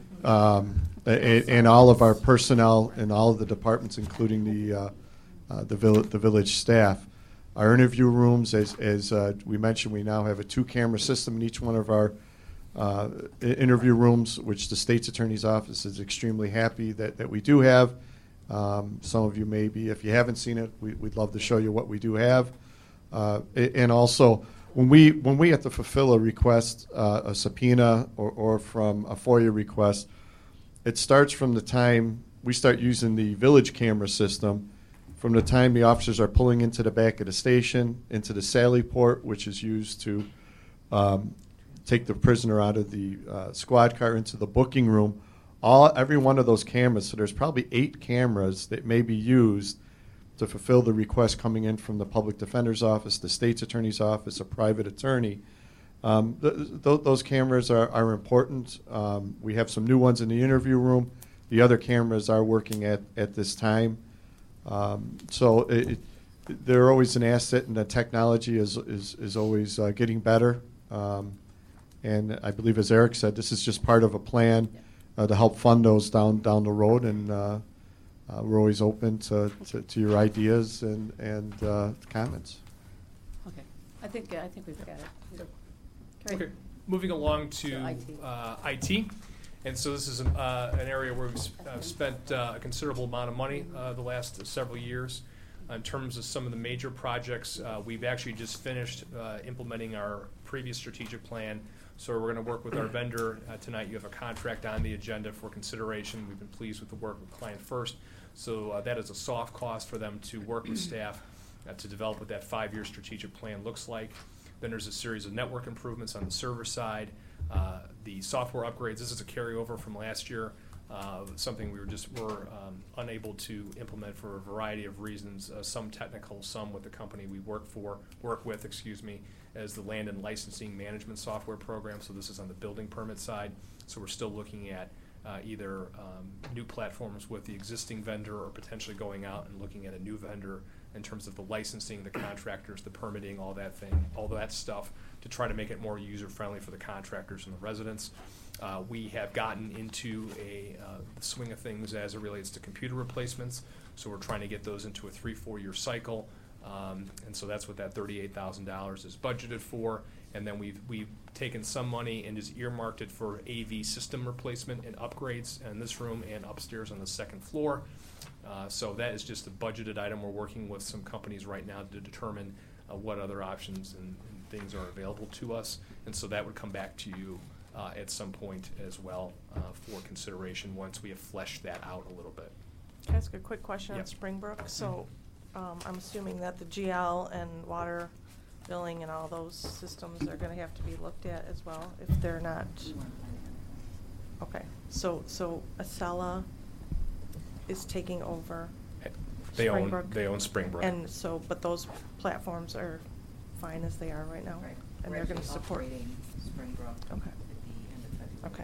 and all of our personnel in all of the departments, including the village staff. Our interview rooms, as we mentioned, we now have a 2-camera system in each one of our interview rooms, which the state's attorney's office is extremely happy that we do have. Some of you maybe, if you haven't seen it, we'd love to show you what we do have. And also, when we have to fulfill a request, a subpoena, or from a FOIA request, it starts from the time we start using the village camera system, from the time the officers are pulling into the back of the station, into the sally port, which is used to take the prisoner out of the squad car into the booking room. Every one of those cameras, so there's probably 8 cameras that may be used to fulfill the request coming in from the public defender's office, the state's attorney's office, a private attorney. Those cameras are important. We have some new ones in the interview room. The other cameras are working at this time. So they're always an asset, and the technology is always getting better. And I believe, as Eric said, this is just part of a plan to help fund those down the road. And we're always open to your ideas and comments. Okay. I think we've got it. Okay. Moving along to So IT. And so this is an area where we've spent a considerable amount of money the last several years. In terms of some of the major projects, we've actually just finished implementing our previous strategic plan. So we're going to work with our vendor. Tonight you have a contract on the agenda for consideration. We've been pleased with the work with Client First. So that is a soft cost for them to work with staff to develop what that 5-year strategic plan looks like. Then there's a series of network improvements on the server side. The software upgrades, this is a carryover from last year, something we were unable to implement for a variety of reasons, some technical, some with the company we work with, as the land and licensing management software program. So this is on the building permit side. So we're still looking at either new platforms with the existing vendor or potentially going out and looking at a new vendor in terms of the licensing, the contractors, the permitting, all that stuff, to try to make it more user-friendly for the contractors and the residents. We have gotten into the swing of things as it relates to computer replacements, so we're trying to get those into a 3-4 year cycle, and so that's what that $38,000 is budgeted for. And then we've taken some money and just earmarked it for AV system replacement and upgrades in this room and upstairs on the second floor. So that is just a budgeted item. We're working with some companies right now to determine what other options and things are available to us. And so that would come back to you at some point as well for consideration once we have fleshed that out a little bit. Can I ask a quick question on Yep. Springbrook? So I'm assuming that the GL and water billing and all those systems are going to have to be looked at as well if they're not. Okay, so Acela is taking over They Springbrook? own Springbrook. And so, but those platforms are fine as they are right now? Right. And We're they're going to actually support? upgrading Springbrook Okay. at the end of February. Okay.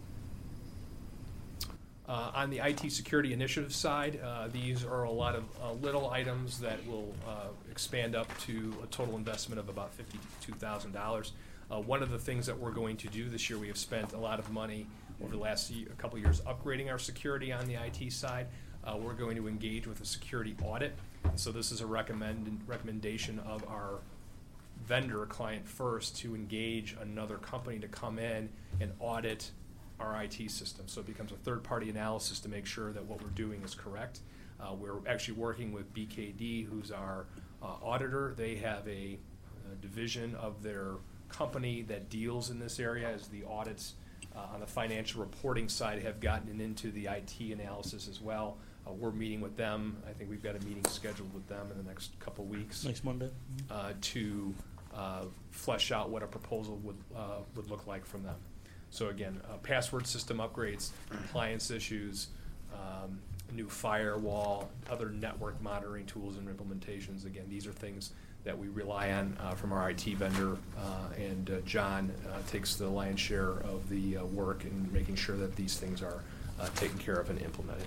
On the IT security initiative side, these are a lot of little items that will expand up to a total investment of about $52,000. One of the things that we're going to do this year, we have spent a lot of money over the last couple of years upgrading our security on the IT side. We're going to engage with a security audit. So this is a recommendation of our vendor, Client First, to engage another company to come in and audit our IT system. So it becomes a third-party analysis to make sure that what we're doing is correct. We're actually working with BKD, who's our auditor. They have a division of their company that deals in this area as the audits on the financial reporting side have gotten into the IT analysis as well. We're meeting with them. I think we've got a meeting scheduled with them in the next couple weeks. Next Monday. To flesh out what a proposal would look like from them. So again, password system upgrades, compliance issues, new firewall, other network monitoring tools and implementations. Again, these are things that we rely on from our IT vendor, and John takes the lion's share of the work in making sure that these things are taken care of and implemented.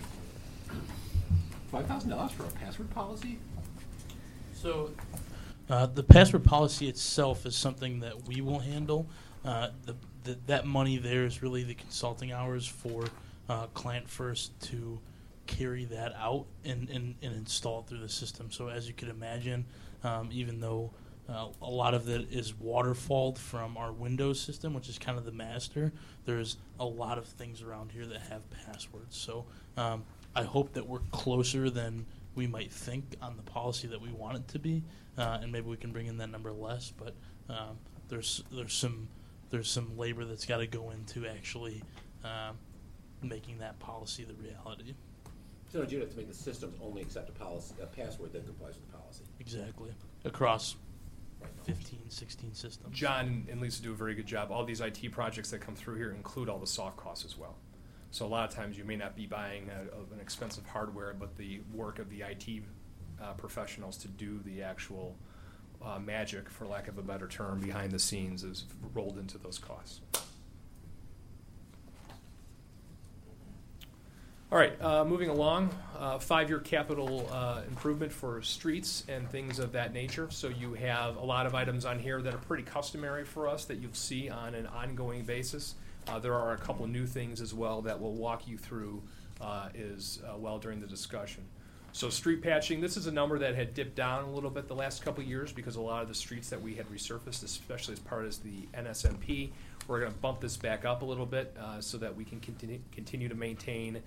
$5,000 for a password policy? So the password policy itself is something that we will handle. That money there is really the consulting hours for Client First to carry that out and install it through the system. So as you can imagine, even though a lot of that is waterfalled from our Windows system, which is kind of the master, there's a lot of things around here that have passwords. So I hope that we're closer than we might think on the policy that we want it to be, and maybe we can bring in that number less. But there's some labor that's got to go into actually making that policy the reality. So you'd have to make the systems only accept a password that complies with the policy. Exactly. Across 15, 16 systems. John and Lisa do a very good job. All these IT projects that come through here include all the soft costs as well. So a lot of times you may not be buying an expensive hardware, but the work of the IT professionals to do the actual magic, for lack of a better term, behind the scenes is rolled into those costs. All right, moving along, 5-year capital improvement for streets and things of that nature. So you have a lot of items on here that are pretty customary for us that you'll see on an ongoing basis. There are a couple of new things as well that we'll walk you through well during the discussion. So street patching, this is a number that had dipped down a little bit the last couple of years because a lot of the streets that we had resurfaced, especially as part of the NSMP, we're going to bump this back up a little bit so that we can continue to maintain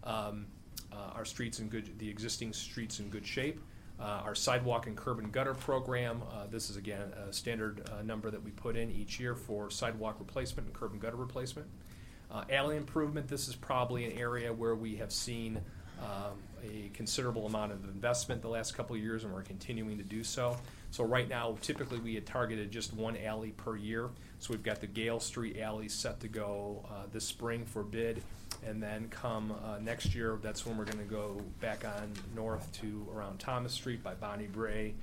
our streets in the existing streets in good shape. Our sidewalk and curb and gutter program, this is again a standard number that we put in each year for sidewalk replacement and curb and gutter replacement. Alley improvement, this is probably an area where we have seen a considerable amount of investment the last couple of years, and we're continuing to do so. So right now, typically we had targeted just one alley per year. So we've got the Gale Street alley set to go this spring for bid. And then come next year, that's when we're going to go back on north to around Thomas Street by Bonnie Bray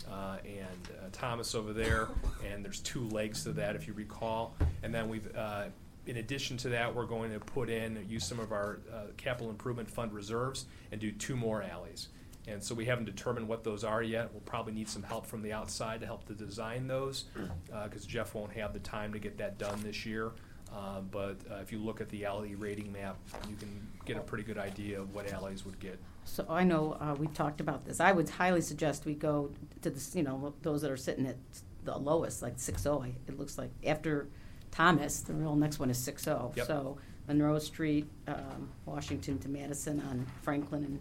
and Thomas over there. And there's 2 legs to that, if you recall. And then we've, in addition to that, we're going to use some of our capital improvement fund reserves and do 2 more alleys. And so we haven't determined what those are yet. We'll probably need some help from the outside to help to design those because Jeff won't have the time to get that done this year. But if you look at the alley rating map, you can get a pretty good idea of what alleys would get. So I know we've talked about this. I would highly suggest we go to the, those that are sitting at the lowest, like 6-0. It looks like after Thomas, the real next one is 6-0. Yep. So Monroe Street, Washington to Madison on Franklin,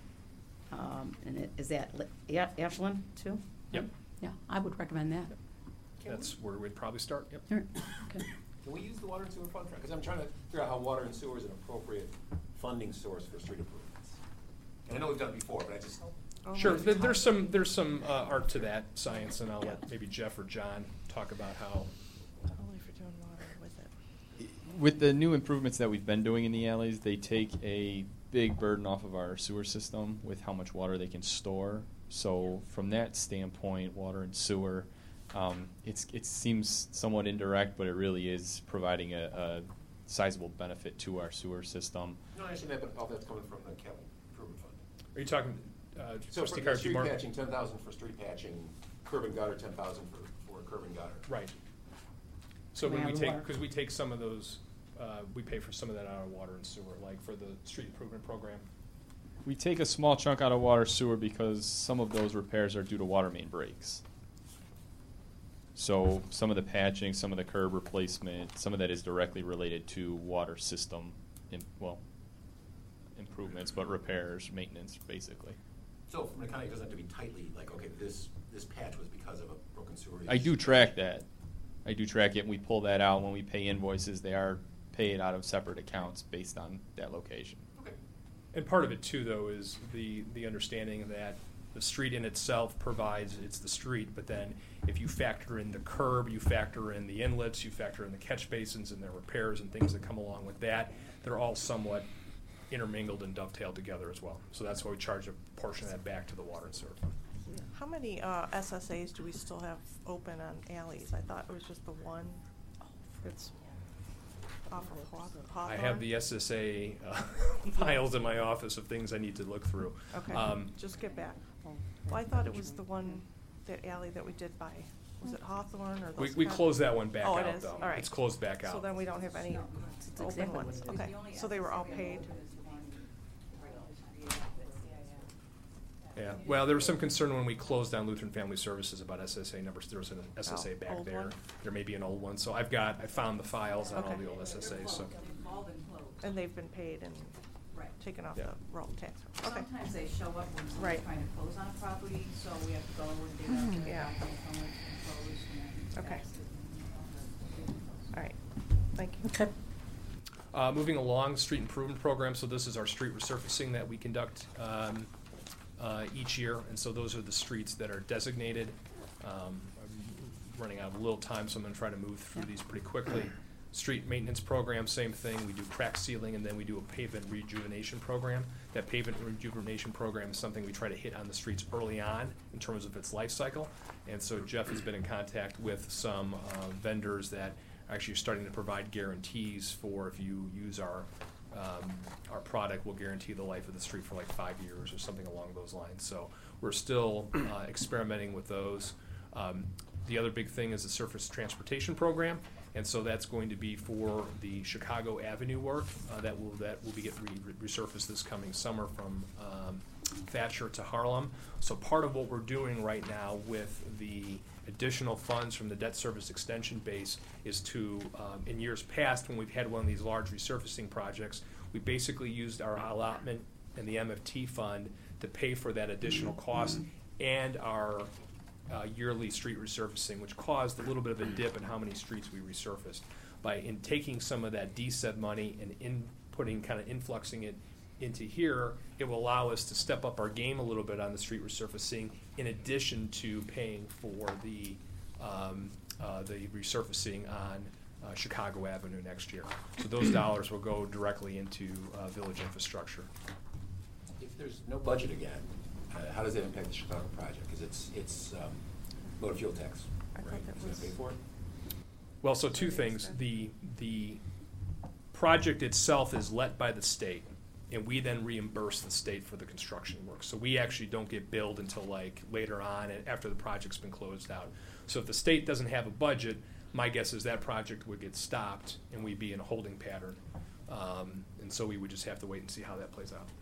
and is that Ashland too? Yep. Yeah, I would recommend that. That's where we'd probably start. Yep. All right. Okay. Can we use the water and sewer fund? Because I'm trying to figure out how water and sewer is an appropriate funding source for street improvements. And I know we've done it before, but I just... Sure. There's some art to that science, and I'll let maybe Jeff or John talk about how. Only for doing water with it. With the new improvements that we've been doing in the alleys, they take a big burden off of our sewer system with how much water they can store. So from that standpoint, water and sewer, it seems somewhat indirect, but it really is providing a sizable benefit to our sewer system. No, I understand that, but all that's coming from the capital improvement fund. Are you talking? So for street patching, 10,000 for street patching, curb and gutter, 10,000 for curb and gutter. Right. So when we take some of those, we pay for some of that out of water and sewer, like for the street improvement program. We take a small chunk out of water sewer because some of those repairs are due to water main breaks. So some of the patching, some of the curb replacement, some of that is directly related to water system, improvements, but repairs, maintenance, basically. So from an accounting, it doesn't have to be tightly like, okay, this patch was because of a broken sewer. I do track that. I do track it, and we pull that out when we pay invoices. They are paid out of separate accounts based on that location. Okay. And part of it too, though, is the understanding that the street in itself provides, it's the street, but then if you factor in the curb, you factor in the inlets, you factor in the catch basins and their repairs and things that come along with that, they're all somewhat intermingled and dovetailed together as well. So that's why we charge a portion of that back to the water and sewer fund. How many SSAs do we still have open on alleys? I thought it was just the one. It's off of Hawthorne. I have the SSA files in my office of things I need to look through. Okay, just get back. Well, I thought it was the one, that alley that we did by, was it Hawthorne or those? We closed that one back out, it is? though. All right. It's closed back out. So then we don't have any open ones. Okay, so they were all paid? Yeah, well, there was some concern when we closed down Lutheran Family Services about SSA numbers. There was an SSA back old there. one? There may be an old one. So I found the files on all the old SSAs. So. And they've been paid and taken off the roll tax. Okay. Sometimes they show up when someone's trying to close on a property, so we have to go and dig out their back and someone can close and Okay. tax it. All right, thank you. Okay. Moving along, street improvement program. So this is our street resurfacing that we conduct each year, and so those are the streets that are designated. I'm running out of a little time, so I'm going to try to move through these pretty quickly. Street maintenance program, same thing. We do crack sealing, and then we do a pavement rejuvenation program. That pavement rejuvenation program is something we try to hit on the streets early on in terms of its life cycle. And so Jeff has been in contact with some vendors that actually are starting to provide guarantees for if you use our product, we'll guarantee the life of the street for like 5 years or something along those lines. So we're still experimenting with those. The other big thing is the surface transportation program. And so that's going to be for the Chicago Avenue work that will be resurfaced this coming summer from Thatcher to Harlem. So part of what we're doing right now with the additional funds from the debt service extension base is to, in years past when we've had one of these large resurfacing projects, we basically used our allotment and the MFT fund to pay for that additional cost and our yearly street resurfacing, which caused a little bit of a dip in how many streets we resurfaced. By taking some of that DSEB money and influxing it into here, it will allow us to step up our game a little bit on the street resurfacing, in addition to paying for the resurfacing on Chicago Avenue next year. So those dollars will go directly into village infrastructure. If there's no budget again, how does that impact the Chicago project? Because it's motor fuel tax, right? Who's going to pay for it? Well, so two things. The project itself is let by the state, and we then reimburse the state for the construction work. So we actually don't get billed until like later on after the project's been closed out. So if the state doesn't have a budget, my guess is that project would get stopped and we'd be in a holding pattern. And so we would just have to wait and see how that plays out.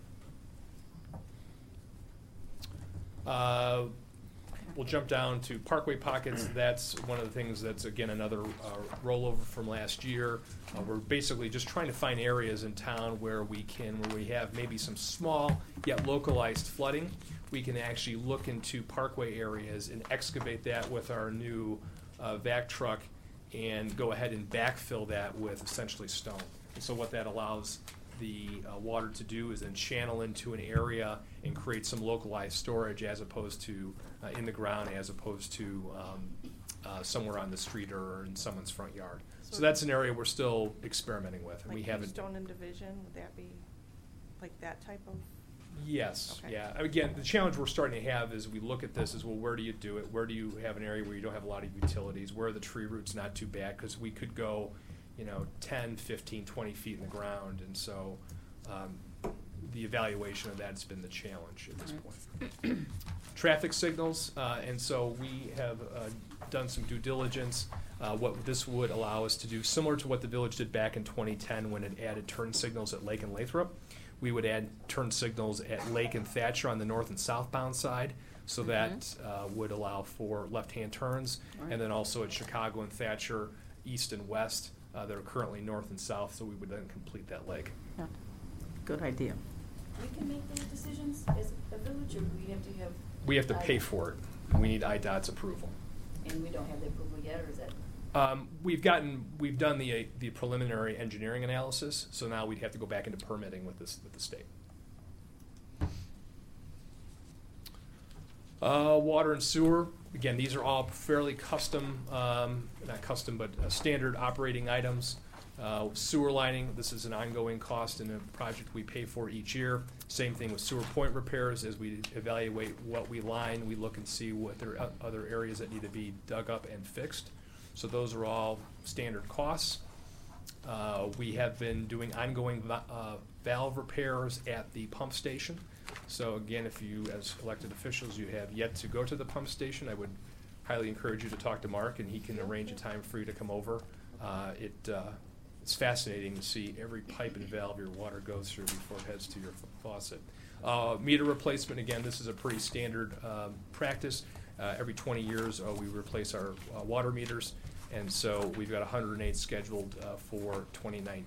We'll jump down to Parkway Pockets. That's one of the things that's, again, another rollover from last year. We're basically just trying to find areas in town where we have maybe some small yet localized flooding. We can actually look into parkway areas and excavate that with our new vac truck and go ahead and backfill that with essentially stone. And so what that allows the water to do is then channel into an area and create some localized storage as opposed to in the ground, as opposed to somewhere on the street or in someone's front yard. So that's an area we're still experimenting with. And like we haven't. Stone and Division, would that be like that type of? Yes, okay. yeah. Again, the challenge we're starting to have is we look at this as, well, where do you do it? Where do you have an area where you don't have a lot of utilities? Where are the tree roots not too bad? Because we could go 10, 15, 20 feet in the ground. And so the evaluation of that has been the challenge at this point. Traffic signals, and so we have done some due diligence. What this would allow us to do, similar to what the village did back in 2010 when it added turn signals at Lake and Lathrop, we would add turn signals at Lake and Thatcher on the north and southbound side. So that would allow for left-hand turns. Right. And then also at Chicago and Thatcher, east and west, that are currently north and south, so we would then complete that leg. Yeah, good idea. We can make those decisions as a village, or we have to have? We have to pay for it. We need IDOT's approval. And we don't have the approval yet, or is that? We've done the preliminary engineering analysis, so now we'd have to go back into permitting with the state. Water and sewer. Again, these are all fairly custom, not custom, but standard operating items. Sewer lining, this is an ongoing cost in a project we pay for each year. Same thing with sewer point repairs. As we evaluate what we line, we look and see what there are other areas that need to be dug up and fixed. So those are all standard costs. We have been doing ongoing valve repairs at the pump station. So again, if you, as elected officials, you have yet to go to the pump station, I would highly encourage you to talk to Mark, and he can arrange a time for you to come over. It's fascinating to see every pipe and valve your water goes through before it heads to your faucet. Meter replacement, again, this is a pretty standard practice. Every 20 years, we replace our water meters, and so we've got 108 scheduled for 2019.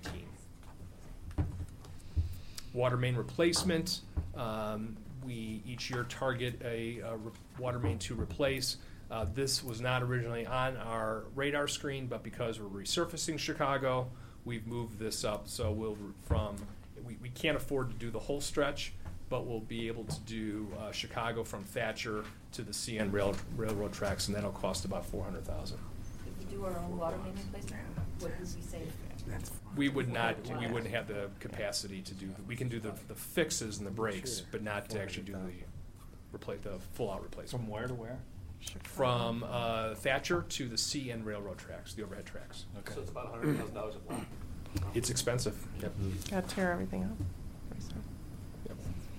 Water main replacement, we each year target a water main to replace. This was not originally on our radar screen, but because we're resurfacing Chicago, we've moved this up, so we can't afford to do the whole stretch, but we'll be able to do Chicago from Thatcher to the CN railroad tracks, and that'll cost about $400,000. If we do our own water main replacement, what would we save? We would not. We wouldn't have the capacity to do. We can do the fixes and the breaks, but not to actually do the full out replacement. From where to where? From Thatcher to the CN railroad tracks, the overhead tracks. So it's about $100,000 a block. It's expensive. Yep. Gotta tear everything up. Yep.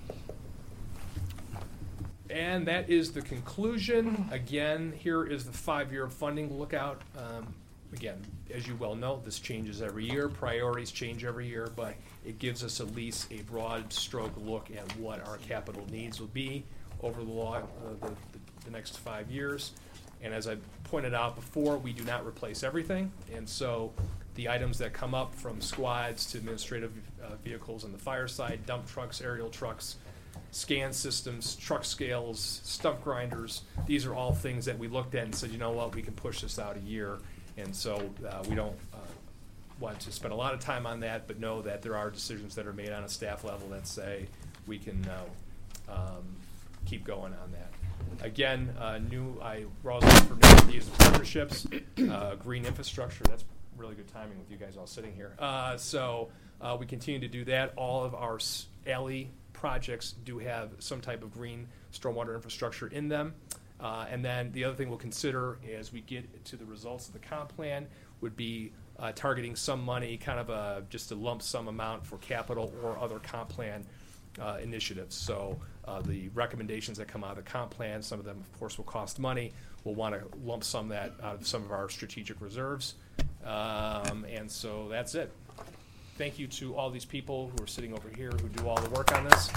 And that is the conclusion. Again, here is the 5-year funding lookout. Again, as you well know, this changes every year. Priorities change every year, but it gives us at least a broad stroke look at what our capital needs will be over the next 5 years. And as I pointed out before, we do not replace everything. And so the items that come up from squads to administrative vehicles on the fire side, dump trucks, aerial trucks, scan systems, truck scales, stump grinders, these are all things that we looked at and said, you know what, we can push this out a year. And so we don't want to spend a lot of time on that, but know that there are decisions that are made on a staff level that say we can keep going on that. Again, we're also looking for new ideas and partnerships, green infrastructure. That's really good timing with you guys all sitting here. So we continue to do that. All of our alley projects do have some type of green stormwater infrastructure in them. And then the other thing we'll consider as we get to the results of the comp plan would be targeting some money, kind of just a lump sum amount for capital or other comp plan initiatives. So the recommendations that come out of the comp plan, some of them, of course, will cost money. We'll want to lump sum that out of some of our strategic reserves. And so that's it. Thank you to all these people who are sitting over here who do all the work on this.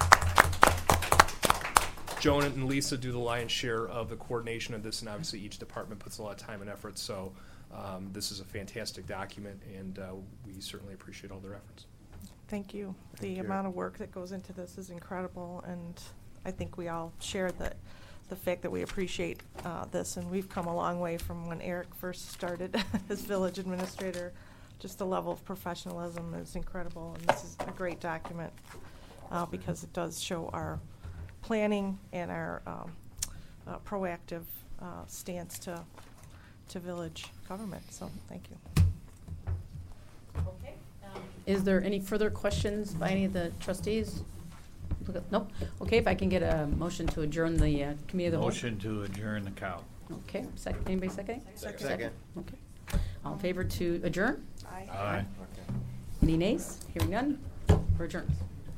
Joan and Lisa do the lion's share of the coordination of this, and obviously each department puts a lot of time and effort. So this is a fantastic document, and we certainly appreciate all their efforts. Thank you. The amount of work that goes into this is incredible, and I think we all share the fact that we appreciate this, and we've come a long way from when Eric first started as village administrator. Just the level of professionalism is incredible, and this is a great document because it does show our planning and our proactive stance to village government. So thank you. Okay. Is there any further questions by any of the trustees? Nope. Okay, if I can get a motion to adjourn the committee of the whole. Motion to adjourn the cow. Okay. Anybody second? Second. Okay. All in favor to adjourn? Aye. Aye. Any nays? Hearing none. We're adjourned.